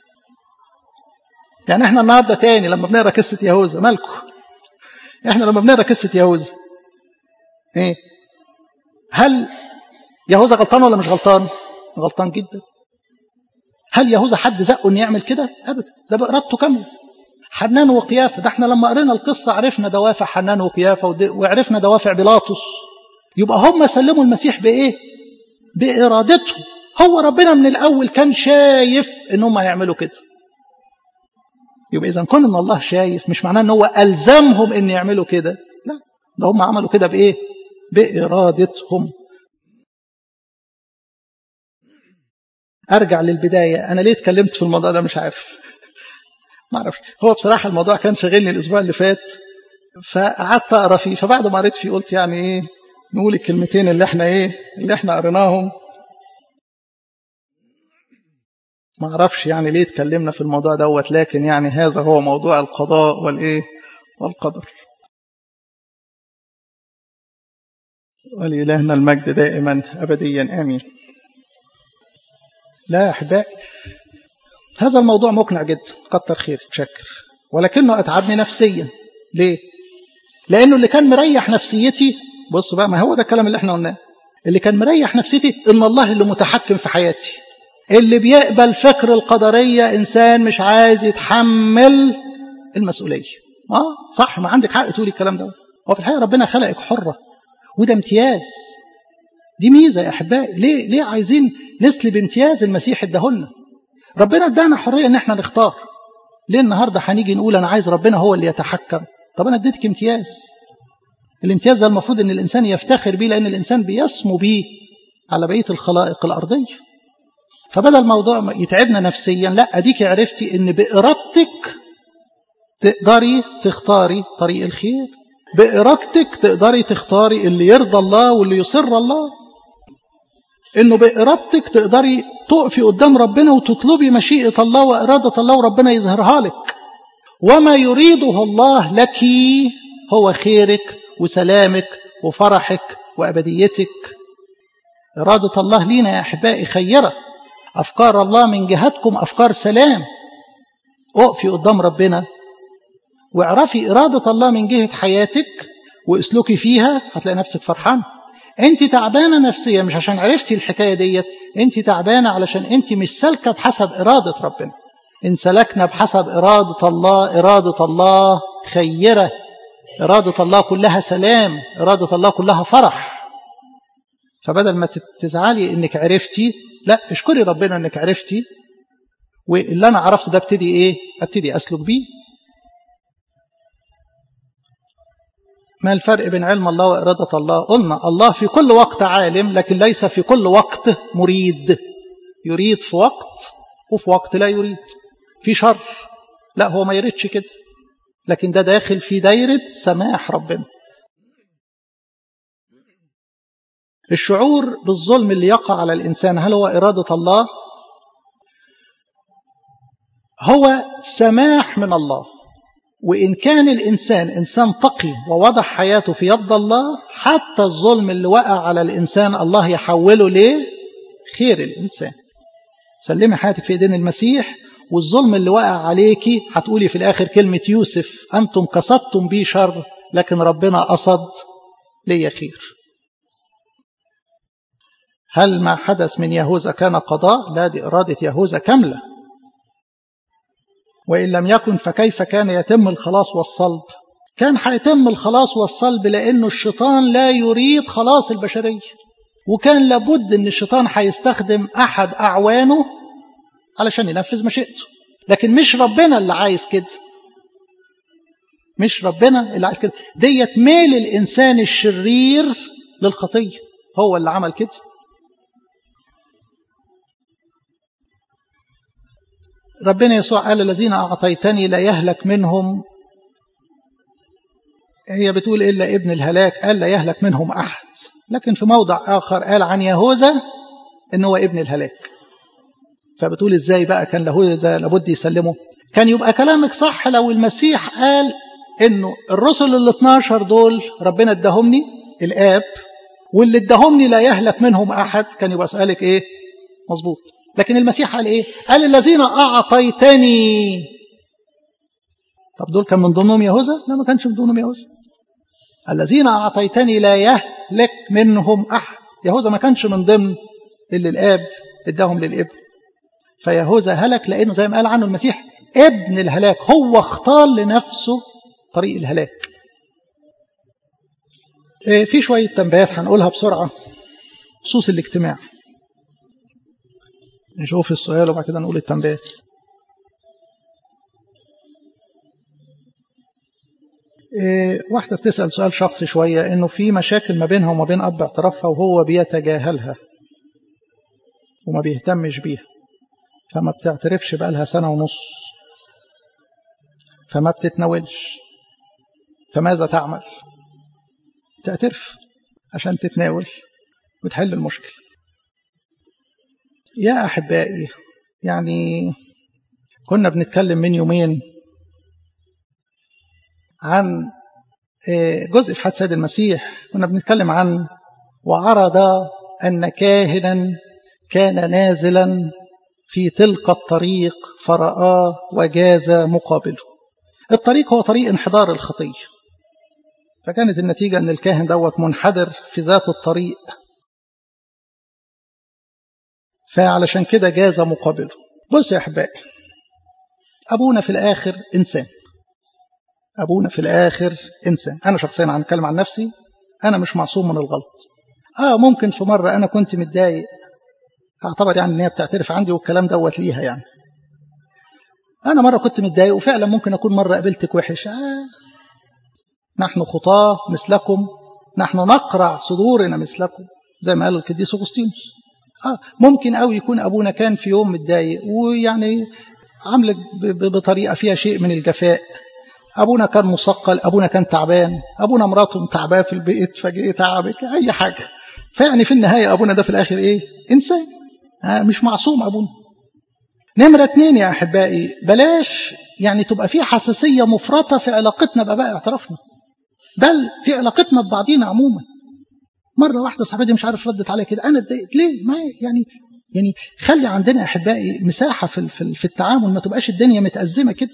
يعني احنا النهاردة تاني لما بنقرأ قصة يهوذا مالكم؟ احنا لما بنقرأ قصة يهوذا ايه؟ هل يهوذا غلطان ولا مش غلطان؟ غلطان جدا. هل يهوذا حد زقه ان يعمل كده؟ ابدا، ده بإرادته كاملة. حنان وقيافة، ده احنا لما قرينا القصة عرفنا دوافع حنان وقيافة وعرفنا دوافع بيلاطس. يبقى هم سلموا المسيح بإيه؟ بإرادتهم. هو ربنا من الأول كان شايف ان هم هيعملوا كده. يبقى إذا كون ان الله شايف مش معناه ان هو ألزمهم ان يعملوا كده، لا، ده هم عملوا كده بإيه؟ بإرادتهم. أرجع للبداية، أنا ليه اتكلمت في الموضوع ده مش عارف، ما أعرفش. هو بصراحة الموضوع كان شغلني الأسبوع اللي فات، فقعدت أقرأ فيه، فبعد ما قريت فيه قلت يعني إيه، نقول الكلمتين اللي إحنا إيه اللي إحنا قريناهم. ما أعرفش يعني ليه اتكلمنا في الموضوع دوت، لكن يعني هذا هو موضوع القضاء والإيه والقدر. ولإلهنا المجد دائما أبديا آمين. لا أحبائي، هذا الموضوع مقنع جدا، كتر خير تشكر، ولكنه أتعبني نفسيا. ليه؟ لأنه اللي كان مريح نفسيتي، بص بقى، ما هو ده الكلام اللي احنا قلناه، اللي كان مريح نفسيتي إن الله اللي متحكم في حياتي. اللي بيقبل فكر القدرية إنسان مش عايز يتحمل المسؤولية. آه صح، ما عندك حق تقولي الكلام ده. هو في الحقيقة ربنا خلقك حرة، وده امتياز، دي ميزة يا أحبائي. ليه ليه عايزين نسلب امتياز المسيح اداهولنا؟ ربنا ادانا حرية ان احنا نختار. ليه النهاردة هنيجي نقول انا عايز ربنا هو اللي يتحكم؟ طب انا اديتك امتياز. الامتياز ده المفروض ان الانسان يفتخر بيه، لان الانسان بيسمو بيه على بقية الخلائق الارضية. فبدل الموضوع يتعبنا نفسيا، لا، اديك عرفتي ان بارادتك تقدري تختاري طريق الخير، بارادتك تقدري تختاري اللي يرضى الله واللي يسر الله، انه بارادتك تقدري تقفي قدام ربنا وتطلبي مشيئة الله وإرادة الله وربنا يظهرها لك. وما يريده الله لك هو خيرك وسلامك وفرحك وأبديتك. إرادة الله لينا يا أحبائي خيرة. أفكار الله من جهتكم أفكار سلام. اقفي قدام ربنا واعرفي إرادة الله من جهة حياتك واسلكي فيها، هتلاقي نفسك فرحان. انت تعبانة نفسيا مش عشان عرفتي الحكاية ديت، انت تعبانة علشان انت مش سالكة بحسب إرادة ربنا. ان سلكنا بحسب إرادة الله، إرادة الله خيرة، إرادة الله كلها سلام، إرادة الله كلها فرح. فبدل ما تزعلي انك عرفتي، لا، اشكري ربنا انك عرفتي، واللي انا عرفته ده ابتدي ايه؟ ابتدي اسلك بيه. ما الفرق بين علم الله وإرادة الله؟ قلنا الله في كل وقت عالم، لكن ليس في كل وقت مريد. يريد في وقت وفي وقت لا يريد. في شر، لا، هو ما يريدش كده، لكن ده داخل في دايرة سماح ربنا. الشعور بالظلم اللي يقع على الإنسان، هل هو إرادة الله؟ هو سماح من الله. وإن كان الإنسان إنسان تقي ووضع حياته في يد الله، حتى الظلم اللي وقع على الإنسان الله يحوله ليه خير الإنسان. سلمي حياتك في إيدين المسيح، والظلم اللي وقع عليكي هتقولي في الآخر كلمة يوسف: أنتم قصدتم بي شر لكن ربنا قصد لي خير. هل ما حدث من يهوذا كان قضاء؟ لا، دي إرادة يهوذا كاملة. وإن لم يكن فكيف كان يتم الخلاص والصلب؟ كان هيتم الخلاص والصلب لأنه الشيطان لا يريد خلاص البشرية، وكان لابد أن الشيطان هيستخدم أحد أعوانه علشان ينفذ مشيئته، لكن مش ربنا اللي عايز كده. مش ربنا اللي عايز كده، ديت ميل الإنسان الشرير للخطية، هو اللي عمل كده. ربنا يسوع قال الذين أعطيتني لا يهلك منهم، هي بتقول إلا ابن الهلاك، قال لا يهلك منهم أحد. لكن في موضع آخر قال عن يهوذا إنه هو ابن الهلاك. فبتقول إزاي بقى كان يهوذا لابد يسلمه؟ كان يبقى كلامك صح لو المسيح قال إنه الرسل ال اثناشر دول ربنا اداهمني الآب، واللي اداهمني لا يهلك منهم أحد، كان يبقى سؤالك إيه؟ مظبوط. لكن المسيح قال إيه؟ قال الذين أعطيتني. طب دول كان من ضمنهم يهوذا؟ لا، ما كانش من ضمنهم يهوذا. الذين أعطيتني لا يهلك منهم أحد. يهوذا ما كانش من ضمن اللي الآب اداهم للابن. فيهوذا هلك لأنه زي ما قال عنه المسيح ابن الهلاك، هو اختار لنفسه طريق الهلاك. في شوية تنبيهات هنقولها بسرعة خصوص الاجتماع. نشوف السؤال وبعد كده نقول التنبيهات. واحدة بتسأل سؤال شخصي شوية، إنه في مشاكل ما بينها وما بين أب اعترافها وهو بيتجاهلها وما بيهتمش بيها، فما بتعترفش بقالها سنة ونص، فما بتتناولش. فماذا تعمل؟ تعترف عشان تتناول وتحل المشكلة. يا أحبائي، يعني كنا بنتكلم من يومين عن جزء في حديث سيد المسيح، كنا بنتكلم عن وعرض أن كاهنا كان نازلا في تلك الطريق فرآه وجاز مقابله. الطريق هو طريق انحدار الخطية، فكانت النتيجة أن الكاهن دوت منحدر في ذات الطريق، فعلشان كده جاز مقابله. بص يا أحبائي، أبونا في الآخر إنسان، أبونا في الآخر إنسان. أنا شخصيا عم أتكلم عن نفسي، أنا مش معصوم من الغلط. آه ممكن في مرة أنا كنت متضايق، أعتبر يعني أن هي بتعترف عندي والكلام دوت ليها، يعني أنا مرة كنت متضايق وفعلا ممكن أكون مرة قابلتك وحش. آه نحن خطاة مثلكم، نحن نقرع صدورنا مثلكم، زي ما قال القديس أغسطينوس. آه ممكن أو يكون أبونا كان في يوم متضايق ويعني عمل بطريقة فيها شيء من الجفاء. أبونا كان مثقل، أبونا كان تعبان، أبونا مراته تعبان في البيت فجأة تعبك، أي حاجة. فيعني في النهاية أبونا ده في الآخر إيه؟ إنسان، آه مش معصوم أبونا. نمرة اتنين يا أحبائي، بلاش يعني تبقى في حساسية مفرطة في علاقتنا بآباء اعترافنا، بل في علاقتنا ببعضينا عموما. مرة واحدة صاحبتي مش عارف ردت عليها كده، أنا اتضايقت ليه؟ ما يعني يعني خلي عندنا يا أحبائي مساحة في في التعامل، ما تبقاش الدنيا متأزمة كده،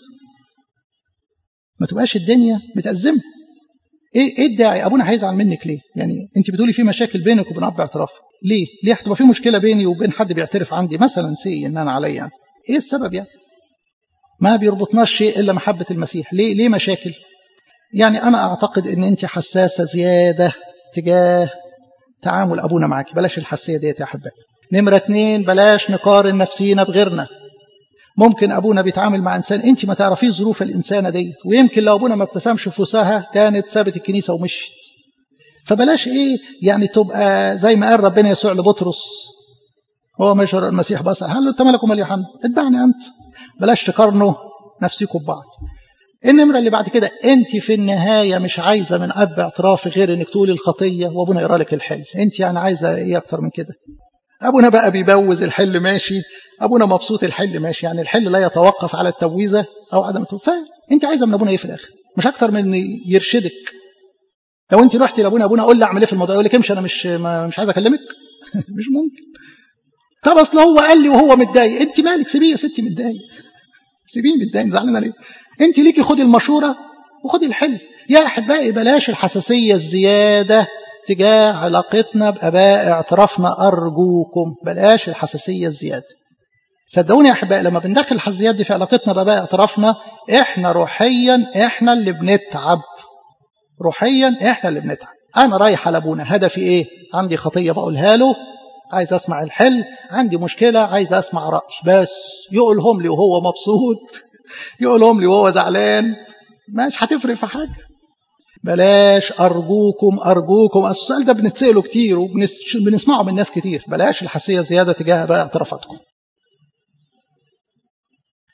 ما تبقاش الدنيا متأزمة. ايه ايه الداعي؟ ابونا هيزعل منك ليه؟ يعني انت بتقولي في مشاكل بينك وبين اب اعتراف، ليه؟ ليه هتبقى في مشكله بيني وبين حد بيعترف عندي مثلا سي ان انا عليا؟ يعني ايه السبب؟ يعني ما بيربطناش شيء الا محبه المسيح. ليه ليه مشاكل؟ يعني انا اعتقد ان انت حساسه زياده تجاه تعامل ابونا معاكي. بلاش الحساسيه ديت يا احبائي. نمره اتنين، بلاش نقارن نفسينا بغيرنا. ممكن أبونا بيتعامل مع إنسان أنت ما تعرفيه ظروف الإنسانة دي، ويمكن لو أبونا ما ابتسمش في وساها كانت سابت الكنيسة ومشت. فبلاش إيه يعني تبقى زي ما قال ربنا يسوع لبطرس، هو مشهر المسيح بس قال له أنت مالك ومال يوحنا، اتبعني أنت. بلاش تقارنوا نفسكم ببعض. النمرة اللي بعد كده، أنت في النهاية مش عايزة من أب اعتراف غير إنك تقولي الخطية وأبونا يقرأ لك الحل. أنت يعني عايزة إيه أكتر من كده؟ أبونا بقى بيبوز الحل ماشي، أبونا مبسوط الحل ماشي، يعني الحل لا يتوقف على التبويزة أو عدم التبويزة. فأنت عايزة من أبونا إيه في الآخر؟ مش أكتر من يرشدك. لو أنت رحتي لأبونا، أبونا أقول لي أعمل إيه في الموضوع، يقول لك امشي أنا مش مش عايز أكلمك. مش ممكن. طب أصل هو قال لي وهو متضايق، أنت مالك؟ سيبيه يا ستي متضايق، سيبيه متضايق، زعلانة ليه؟ أنت ليكي خدي المشورة وخدي الحل. يا أحبائي بلاش الحساسية الزيادة تجاه علاقتنا بآباء اعترافنا، أرجوكم بلاش الحساسية الزيادة. صدقوني يا أحبائي لما بندخل الحساسيات دي في علاقتنا بآباء اعترافنا، إحنا روحيا إحنا اللي بنتعب، روحيا إحنا اللي بنتعب. أنا رايح على أبونا هدفي إيه؟ عندي خطية بقولها له، عايز أسمع الحل، عندي مشكلة عايز أسمع رأي، بس يقولهم لي وهو مبسوط، يقولهم لي وهو زعلان، مش هتفرق في حاجة. بلاش أرجوكم أرجوكم، السؤال ده بنتسأله كتير وبنسمعه من ناس كتير. بلاش الحساسية زيادة تجاه بقى اعترافاتكم.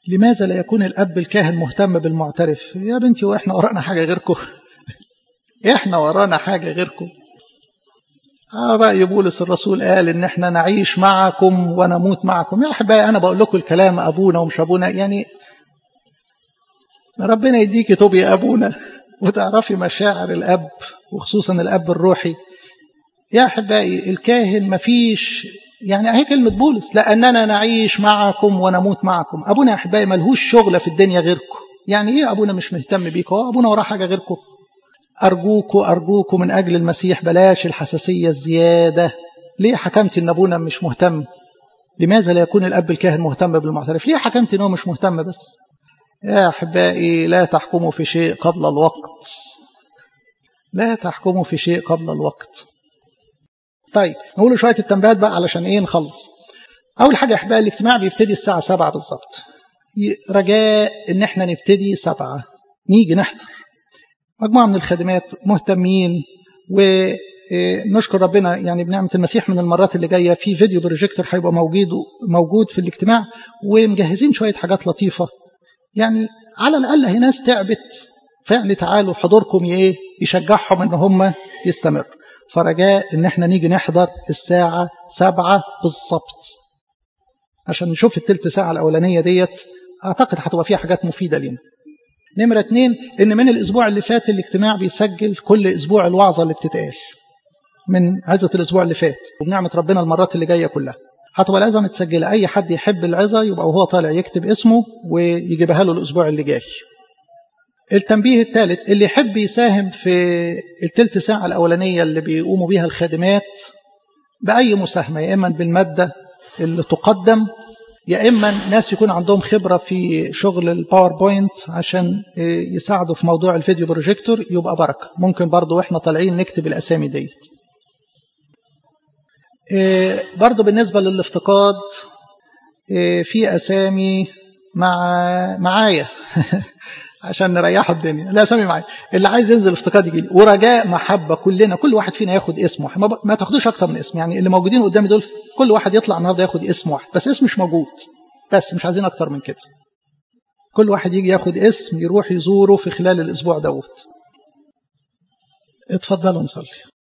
لماذا لا يكون الأب الكاهن مهتم بالمعترف؟ يا بنتي وإحنا ورانا حاجة غيركم؟ إحنا ورانا حاجة غيركم؟ رأي بولس الرسول قال إن إحنا نعيش معكم ونموت معكم. يا أحبائي أنا بقول لكم الكلام أبونا ومش أبونا، يعني ربنا يديكي توبي أبونا وتعرفي مشاعر الأب وخصوصا الأب الروحي. يا أحبائي الكاهن مفيش، يعني أهي كلمة بولس لأننا نعيش معكم ونموت معكم. أبونا يا أحبائي ملهوش شغلة في الدنيا غيركم. يعني إيه أبونا مش مهتم بيكم؟ أبونا وراه حاجة غيركم؟ أرجوكوا أرجوكوا من أجل المسيح بلاش الحساسية الزيادة. ليه حكمت إن أبونا مش مهتم؟ لماذا لا يكون الأب الكاهن مهتم بالمعترف؟ ليه حكمت إنه مش مهتم بس؟ يا أحبائي لا تحكموا في شيء قبل الوقت، لا تحكموا في شيء قبل الوقت. طيب نقول شوية التنبيهات بقى علشان إيه نخلص. أول حاجة أحبائي الاجتماع بيبتدي الساعة سبعة بالظبط. رجاء إن احنا نبتدي سبعة نيجي نحضر. مجموعة من الخادمات مهتمين ونشكر ربنا يعني بنعمة المسيح. من المرات اللي جاية في فيديو بروجيكتور هيبقى موجود موجود في الاجتماع، ومجهزين شوية حاجات لطيفة. يعني على الأقل هي ناس تعبت، فعلا تعالوا حضوركم ايه يشجعهم ان هم يستمر. فرجاء ان احنا نيجي نحضر الساعة سبعة بالظبط عشان نشوف التلت ساعة الأولانية ديت. أعتقد هتبقى فيها حاجات مفيدة لنا. نمرة اتنين إن من الأسبوع اللي فات الاجتماع بيسجل كل أسبوع الوعظة اللي بتتقال من عظة الأسبوع اللي فات، وبنعمة ربنا المرات اللي جاية كلها هتبقى لازم تسجلها. أي حد يحب العظة يبقى وهو طالع يكتب اسمه ويجيبها له الأسبوع اللي جاي. التنبيه الثالث اللي يحب يساهم في التلت ساعة الأولانية اللي بيقوموا بيها الخادمات بأي مساهمة، يا إما بالمادة اللي تقدم، يا إما ناس يكون عندهم خبرة في شغل الباوربوينت عشان يساعدوا في موضوع الفيديو بروجيكتور، يبقى بركة. ممكن برضو وإحنا طالعين نكتب الأسامي ديت. برضو بالنسبة للافتقاد في أسامي مع معايا عشان نريحوا الدنيا. الأسامي معايا، اللي عايز ينزل افتقاد يجي لي. ورجاء محبة كلنا كل واحد فينا ياخد اسمه، ما تاخدوش أكتر من اسم. يعني اللي موجودين قدامي دول كل واحد يطلع النهارده ياخد اسم واحد بس، اسم مش موجود بس، مش عايزين أكتر من كده. كل واحد يجي ياخد اسم يروح يزوره في خلال الأسبوع دوت. اتفضلوا نصلي.